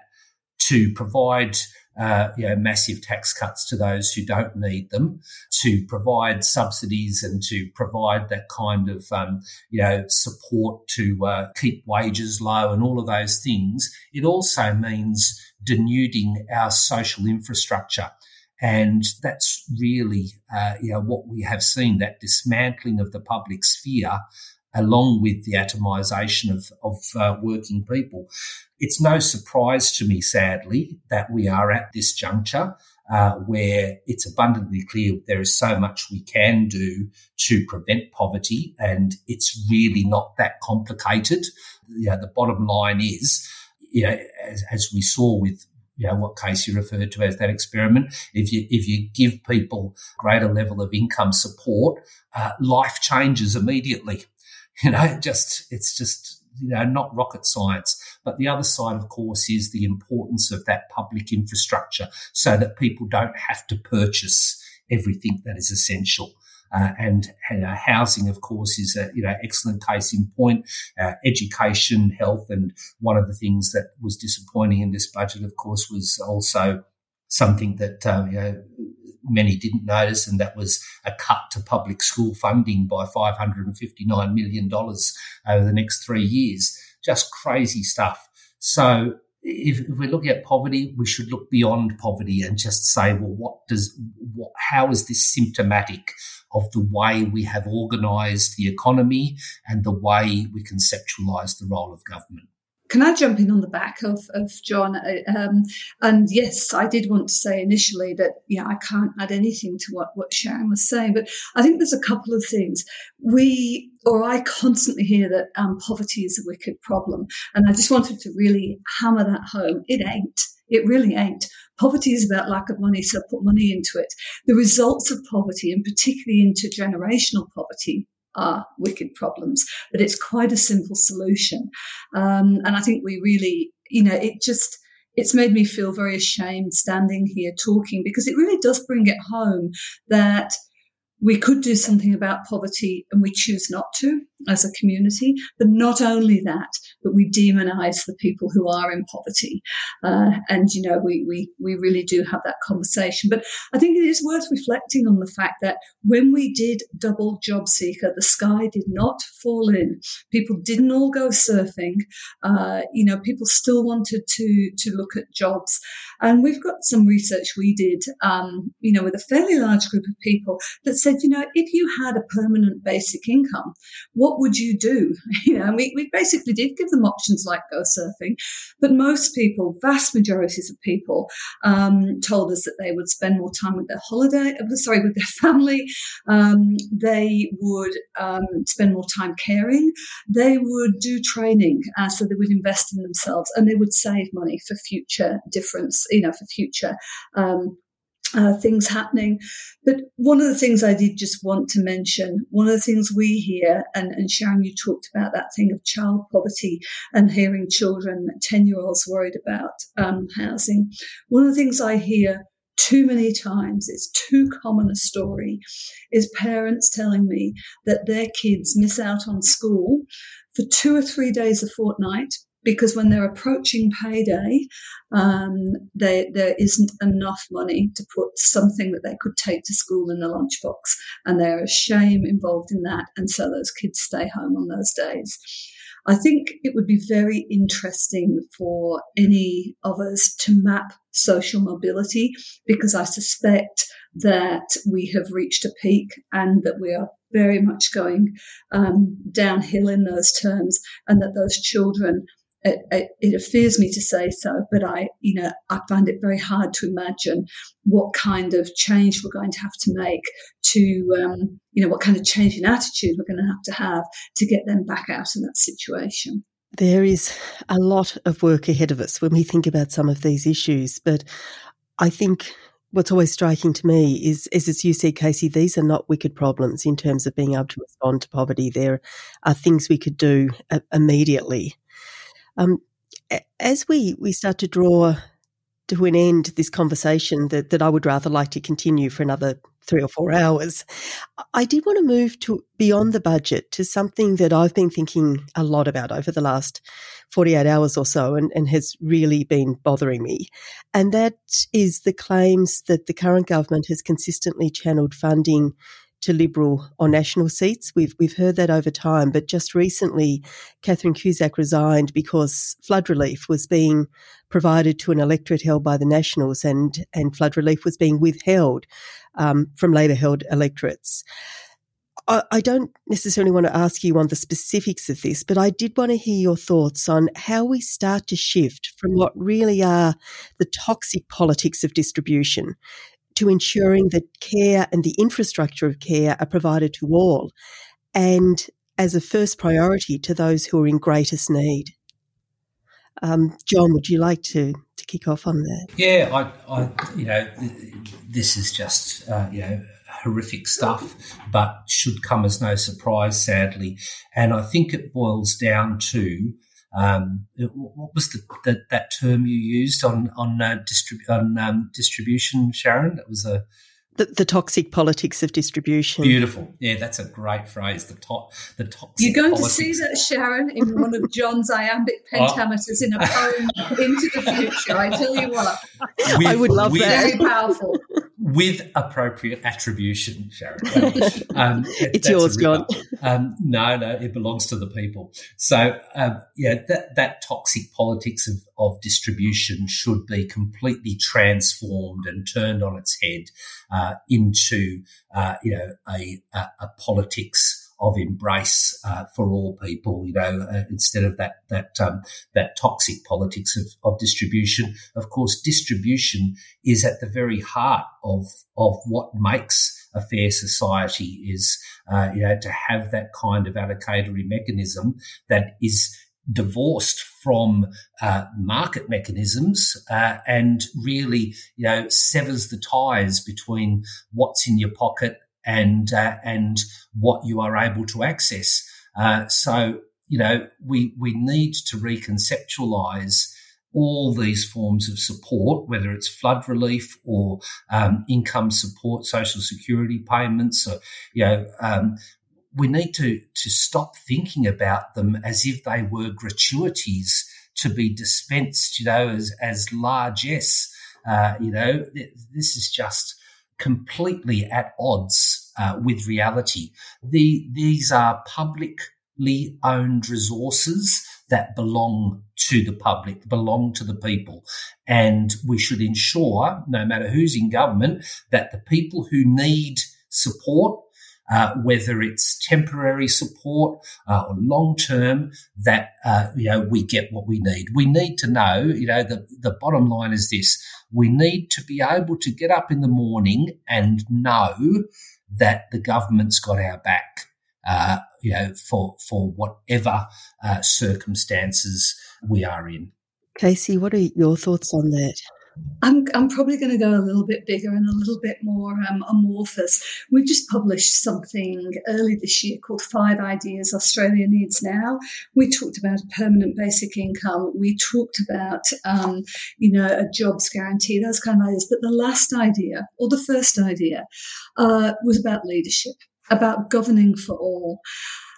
to provide uh, you know, massive tax cuts to those who don't need them, to provide subsidies and to provide that kind of um, you know support to uh, keep wages low and all of those things. It also means denuding our social infrastructure. And that's really uh, you know what we have seen, that dismantling of the public sphere, along with the atomisation of, of uh, working people. It's no surprise to me, sadly, that we are at this juncture uh, where it's abundantly clear there is so much we can do to prevent poverty, and it's really not that complicated. You know, the bottom line is, you know, as, as we saw with you know, what Casey referred to as that experiment, if you if you give people greater level of income support, uh, life changes immediately. You know, just it's just, you know, not rocket science. But the other side, of course, is the importance of that public infrastructure so that people don't have to purchase everything that is essential. Uh, and and uh, housing, of course, is a you know excellent case in point. Uh, education, health, and one of the things that was disappointing in this budget, of course, was also something that um, you know, many didn't notice, and that was a cut to public school funding by five hundred fifty-nine million dollars over the next three years. Just crazy stuff. So if, if we're looking at poverty, we should look beyond poverty and just say, well, what does, what, how is this symptomatic of the way we have organised the economy and the way we conceptualise the role of government? Can I jump in on the back of, of John? Um, and yes, I did want to say initially that, yeah, I can't add anything to what, what Sharon was saying, but I think there's a couple of things. We, or I constantly hear that um, poverty is a wicked problem. And I just wanted to really hammer that home. It ain't. It really ain't. Poverty is about lack of money, so put money into it. The results of poverty, and particularly intergenerational poverty, are wicked problems, but it's quite a simple solution. Um, and I think we really, you know, it just, it's made me feel very ashamed standing here talking, because it really does bring it home that we could do something about poverty and we choose not to as a community. But not only that, but we demonise the people who are in poverty. Uh, and, you know, we, we, we really do have that conversation. But I think it is worth reflecting on the fact that when we did double job seeker, the sky did not fall in. People didn't all go surfing. Uh, you know, people still wanted to, to look at jobs. And we've got some research we did, um, you know, with a fairly large group of people that said, you know, if you had a permanent basic income, what would you do? You know, and we, we basically did give them options like go surfing, but most people, vast majorities of people, um, told us that they would spend more time with their holiday, sorry, with their family. Um, they would um, spend more time caring. They would do training, uh, so they would invest in themselves, and they would save money for future difference, you know, for future um Uh, things happening. But one of the things I did just want to mention, one of the things we hear, and, and Sharon, you talked about that thing of child poverty and hearing children, ten-year-olds worried about um, housing. One of the things I hear too many times, it's too common a story, is parents telling me that their kids miss out on school for two or three days a fortnight because when they're approaching payday, um, they, there isn't enough money to put something that they could take to school in the lunchbox, and there's a shame involved in that, and so those kids stay home on those days. I think it would be very interesting for any of us to map social mobility, because I suspect that we have reached a peak and that we are very much going um, downhill in those terms, and that those children, it, it, it fears me to say so, but I, you know, I find it very hard to imagine what kind of change we're going to have to make to, um, you know, what kind of change in attitude we're going to have to have to get them back out of that situation. There is a lot of work ahead of us when we think about some of these issues, but I think what's always striking to me is, is, as you said, Casey, these are not wicked problems in terms of being able to respond to poverty. There are things we could do uh, immediately. Um, as we, we start to draw to an end this conversation that, that I would rather like to continue for another three or four hours, I did want to move to beyond the budget to something that I've been thinking a lot about over the last forty-eight hours or so, and, and has really been bothering me. And that is the claims that the current government has consistently channeled funding to Liberal or National seats. We've we've heard that over time, but just recently Catherine Cusack resigned because flood relief was being provided to an electorate held by the Nationals, and, and flood relief was being withheld um, from Labor-held electorates. I, I don't necessarily want to ask you on the specifics of this, but I did want to hear your thoughts on how we start to shift from what really are the toxic politics of distribution to ensuring that care and the infrastructure of care are provided to all, and as a first priority to those who are in greatest need. Um, John, would you like to, to kick off on that? Yeah, I, I you know, this is just, uh, you know, horrific stuff, but should come as no surprise, sadly. And I think it boils down to, Um, what was the, the, that term you used on on, uh, distrib- on um, distribution, Sharon? That was a the, the toxic politics of distribution. Beautiful, yeah, that's a great phrase. The to- the toxic. You're going politics. to see that, Sharon, in one of John's iambic pentameters oh. in a poem into the future. I tell you what, with, I would love with, that. Very powerful. With appropriate attribution, Sharon. Um, it's yours, John. Um, no, no, it belongs to the people. So, um, yeah, that, that toxic politics of, of distribution should be completely transformed and turned on its head uh, into, uh, you know, a, a, a politics of embrace uh, for all people, you know, uh, instead of that that um, that toxic politics of, of distribution. Of course, distribution is at the very heart of of what makes a fair society. Is uh, you know, to have that kind of allocatory mechanism that is divorced from uh, market mechanisms uh, and really, you know, severs the ties between what's in your pocket and uh, and what you are able to access. Uh, so, you know, we we need to reconceptualise all these forms of support, whether it's flood relief or um, income support, social security payments, or, you know, um, we need to to stop thinking about them as if they were gratuities to be dispensed, you know, as, as largesse. Uh, you know, this is just completely at odds uh, with reality. The, these are publicly owned resources that belong to the public, belong to the people. And we should ensure, no matter who's in government, that the people who need support, uh, whether it's temporary support uh, or long-term, that, uh, you know, we get what we need. We need to know, you know, the, the bottom line is this: we need to be able to get up in the morning and know that the government's got our back, uh, you know, for, for whatever uh, circumstances we are in. Casey, what are your thoughts on that? I'm, I'm probably going to go a little bit bigger and a little bit more um, amorphous. We've just published something early this year called Five Ideas Australia Needs Now. We talked about a permanent basic income. We talked about, um, you know, a jobs guarantee, those kind of ideas. But the last idea, or the first idea, uh, was about leadership, about governing for all.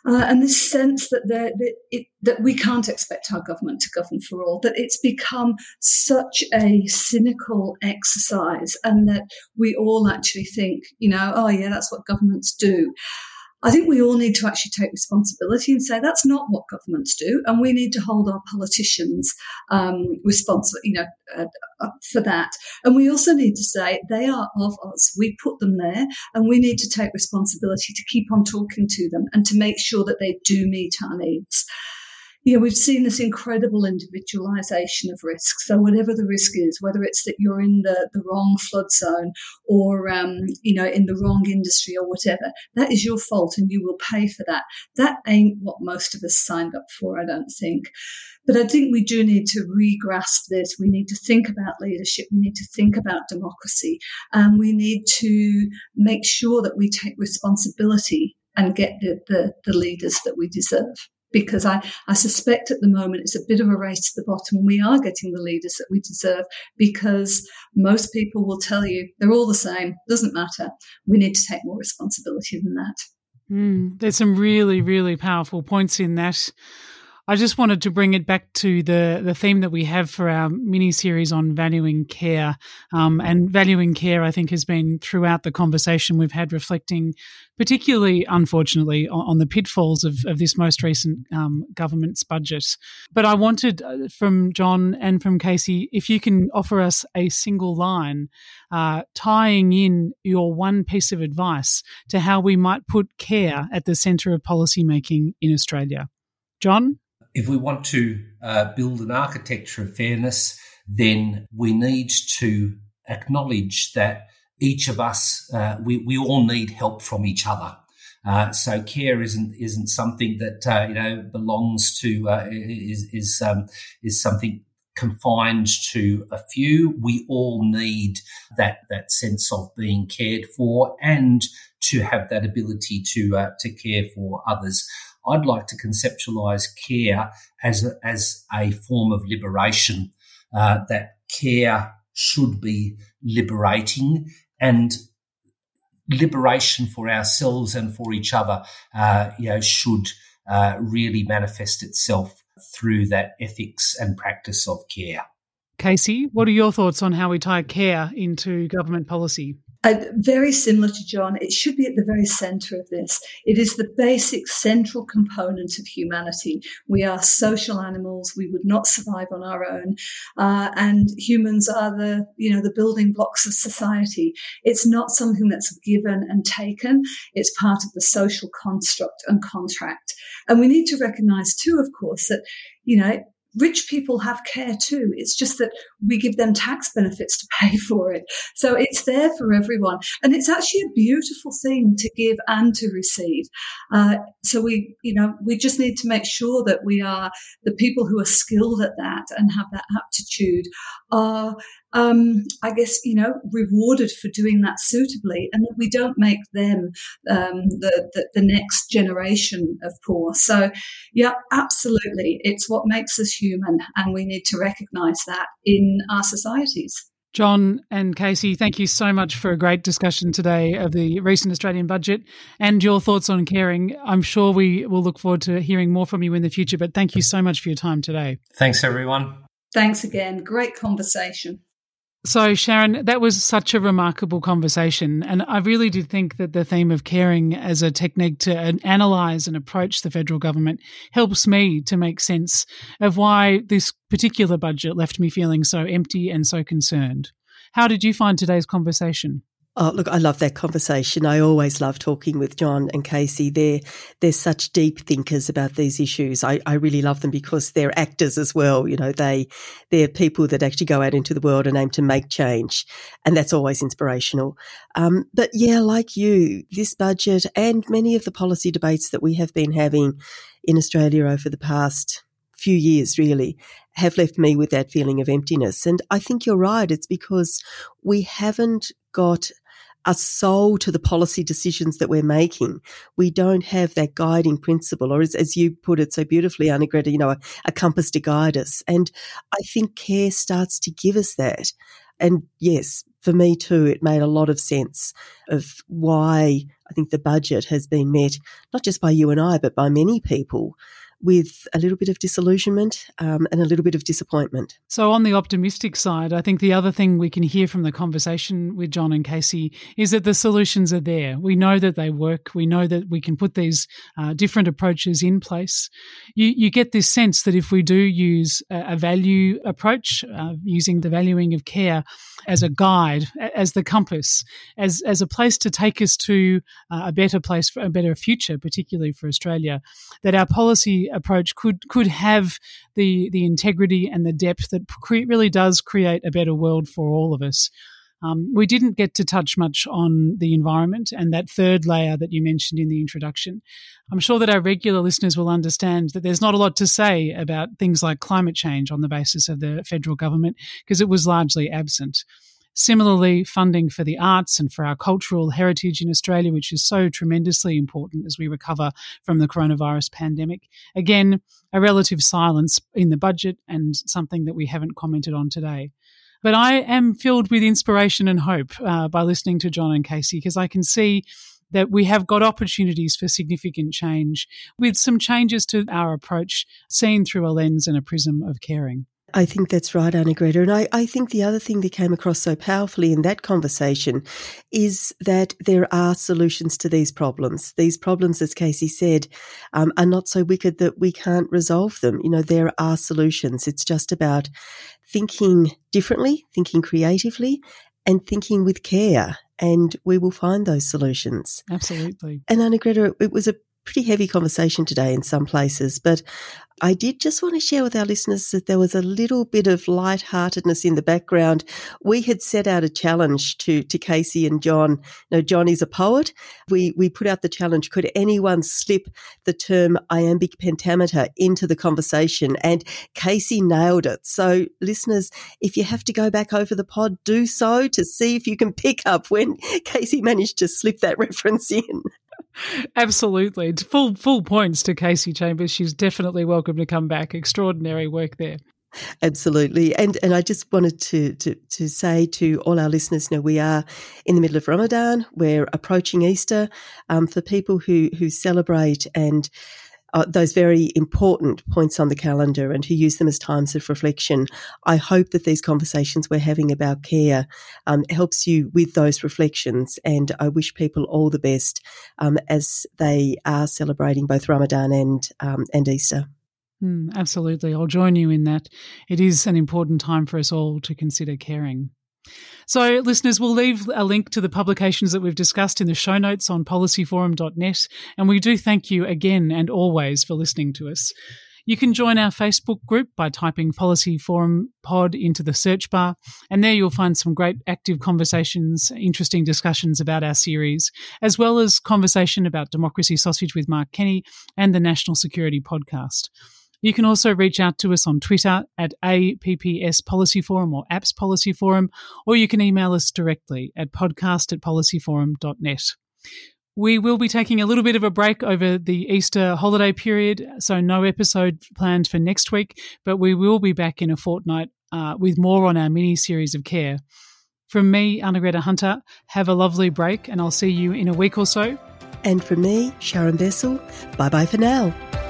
Uh, and this sense that, that, it, that we can't expect our government to govern for all, that it's become such a cynical exercise, and that we all actually think, you know, oh yeah, that's what governments do. I think we all need to actually take responsibility and say that's not what governments do, and we need to hold our politicians um, responsible, you know, uh, uh, for that. And we also need to say they are of us. We put them there, and we need to take responsibility to keep on talking to them and to make sure that they do meet our needs. You know, we've seen this incredible individualisation of risk. So whatever the risk is, whether it's that you're in the, the wrong flood zone or, um, you know, in the wrong industry or whatever, that is your fault and you will pay for that. That ain't what most of us signed up for, I don't think. But I think we do need to re-grasp this. We need to think about leadership. We need to think about democracy. And we need to make sure that we take responsibility and get the, the, the leaders that we deserve. Because I, I suspect at the moment it's a bit of a race to the bottom. We are getting the leaders that we deserve because most people will tell you they're all the same, doesn't matter. We need to take more responsibility than that. Mm, there's some really, really powerful points in that. I just wanted to bring it back to the, the theme that we have for our mini-series on valuing care. Um, and valuing care, I think, has been throughout the conversation we've had, reflecting particularly, unfortunately, on, on the pitfalls of, of this most recent um, government's budget. But I wanted uh, from John and from Casey, if you can offer us a single line uh, tying in your one piece of advice to how we might put care at the centre of policymaking in Australia. John? If we want to uh, build an architecture of fairness, then we need to acknowledge that each of us, uh, we, we all need help from each other. Uh, so care isn't isn't something that uh, you know belongs to uh, is is um, is something confined to a few. We all need that that sense of being cared for and to have that ability to uh, to care for others. I'd like to conceptualise care as a, as a form of liberation, uh, that care should be liberating, and liberation for ourselves and for each other, uh, you know, should uh, really manifest itself through that ethics and practice of care. Casey, what are your thoughts on how we tie care into government policy? Uh, very similar to John, it should be at the very centre of this. It is the basic central component of humanity. We are social animals. We would not survive on our own. Uh, and humans are the, you know, the building blocks of society. It's not something that's given and taken. It's part of the social construct and contract. And we need to recognise too, of course, that, you know, rich people have care too. It's just that we give them tax benefits to pay for it. So it's there for everyone. And it's actually a beautiful thing to give and to receive. Uh, so we, you know, we just need to make sure that we are the people who are skilled at that and have that aptitude are, um, I guess, you know, rewarded for doing that suitably, and that we don't make them um, the, the, the next generation of poor. So, yeah, absolutely. It's what makes us human, and we need to recognise that in our societies. John and Casey, thank you so much for a great discussion today of the recent Australian budget and your thoughts on caring. I'm sure we will look forward to hearing more from you in the future, but thank you so much for your time today. Thanks, everyone. Thanks again. Great conversation. So, Sharon, that was such a remarkable conversation, and I really did think that the theme of caring as a technique to analyse and approach the federal government helps me to make sense of why this particular budget left me feeling so empty and so concerned. How did you find today's conversation? Oh, look, I love that conversation. I always love talking with John and Casey. They're, they're such deep thinkers about these issues. I, I really love them because they're actors as well. You know, they, they're people that actually go out into the world and aim to make change. And that's always inspirational. Um, but yeah, like you, this budget and many of the policy debates that we have been having in Australia over the past few years really have left me with that feeling of emptiness. And I think you're right. It's because we haven't got a soul to the policy decisions that we're making. We don't have that guiding principle, or as, as you put it so beautifully, Anna-Greta, you know, a, a compass to guide us. And I think care starts to give us that. And yes, for me too, it made a lot of sense of why I think the budget has been met, not just by you and I, but by many people, with a little bit of disillusionment um, and a little bit of disappointment. So on the optimistic side, I think the other thing we can hear from the conversation with John and Casey is that the solutions are there. We know that they work. We know that we can put these uh, different approaches in place. You, you get this sense that if we do use a, a value approach, uh, using the valuing of care as a guide, as the compass, as as a place to take us to uh, a better place, for a better future, particularly for Australia, that our policy approach could could have the the integrity and the depth that cre- really does create a better world for all of us. Um, we didn't get to touch much on the environment and that third layer that you mentioned in the introduction. I'm sure that our regular listeners will understand that there's not a lot to say about things like climate change on the basis of the federal government because it was largely absent. Similarly, funding for the arts and for our cultural heritage in Australia, which is so tremendously important as we recover from the coronavirus pandemic. Again, a relative silence in the budget and something that we haven't commented on today. But I am filled with inspiration and hope uh, by listening to John and Casey, because I can see that we have got opportunities for significant change with some changes to our approach seen through a lens and a prism of caring. I think that's right, Anna-Greta. And I, I think the other thing that came across so powerfully in that conversation is that there are solutions to these problems. These problems, as Casey said, um, are not so wicked that we can't resolve them. You know, there are solutions. It's just about thinking differently, thinking creatively, and thinking with care. And we will find those solutions. Absolutely. And Anna-Greta, it was a pretty heavy conversation today in some places, but I did just want to share with our listeners that there was a little bit of lightheartedness in the background. We had set out a challenge to, to Casey and John. You know, John is a poet. We, we put out the challenge, could anyone slip the term iambic pentameter into the conversation? And Casey nailed it. So listeners, if you have to go back over the pod, do so to see if you can pick up when Casey managed to slip that reference in. Absolutely. Full full points to Casey Chambers. She's definitely welcome to come back. Extraordinary work there. Absolutely. And and I just wanted to, to to say to all our listeners, you know, we are in the middle of Ramadan. We're approaching Easter. Um, for people who, who celebrate and Uh, those very important points on the calendar and who use them as times of reflection, I hope that these conversations we're having about care um, helps you with those reflections, and I wish people all the best um, as they are celebrating both Ramadan and um, and Easter. Mm, absolutely. I'll join you in that. It is an important time for us all to consider caring. So, listeners, we'll leave a link to the publications that we've discussed in the show notes on policy forum dot net, and we do thank you again and always for listening to us. You can join our Facebook group by typing Policy Forum Pod into the search bar, and there you'll find some great active conversations, interesting discussions about our series, as well as conversation about Democracy Sausage with Mark Kenny and the National Security Podcast. You can also reach out to us on Twitter at A P P S Policy Forum or Apps Policy Forum, or you can email us directly at podcast at policy forum dot net. We will be taking a little bit of a break over the Easter holiday period, so no episode planned for next week, but we will be back in a fortnight uh, with more on our mini-series of care. From me, Anna-Greta Hunter, have a lovely break, and I'll see you in a week or so. And from me, Sharon Bessel, bye-bye for now.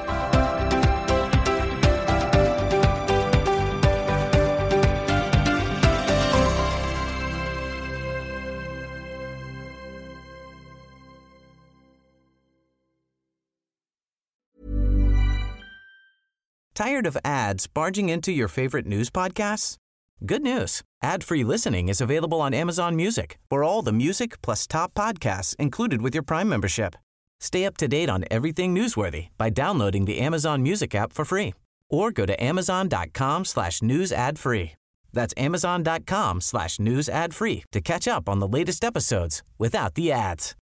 Tired of ads barging into your favorite news podcasts? Good news. Ad-free listening is available on Amazon Music for all the music plus top podcasts included with your Prime membership. Stay up to date on everything newsworthy by downloading the Amazon Music app for free or go to amazon.com slash news ad free. That's amazon.com slash news ad free to catch up on the latest episodes without the ads.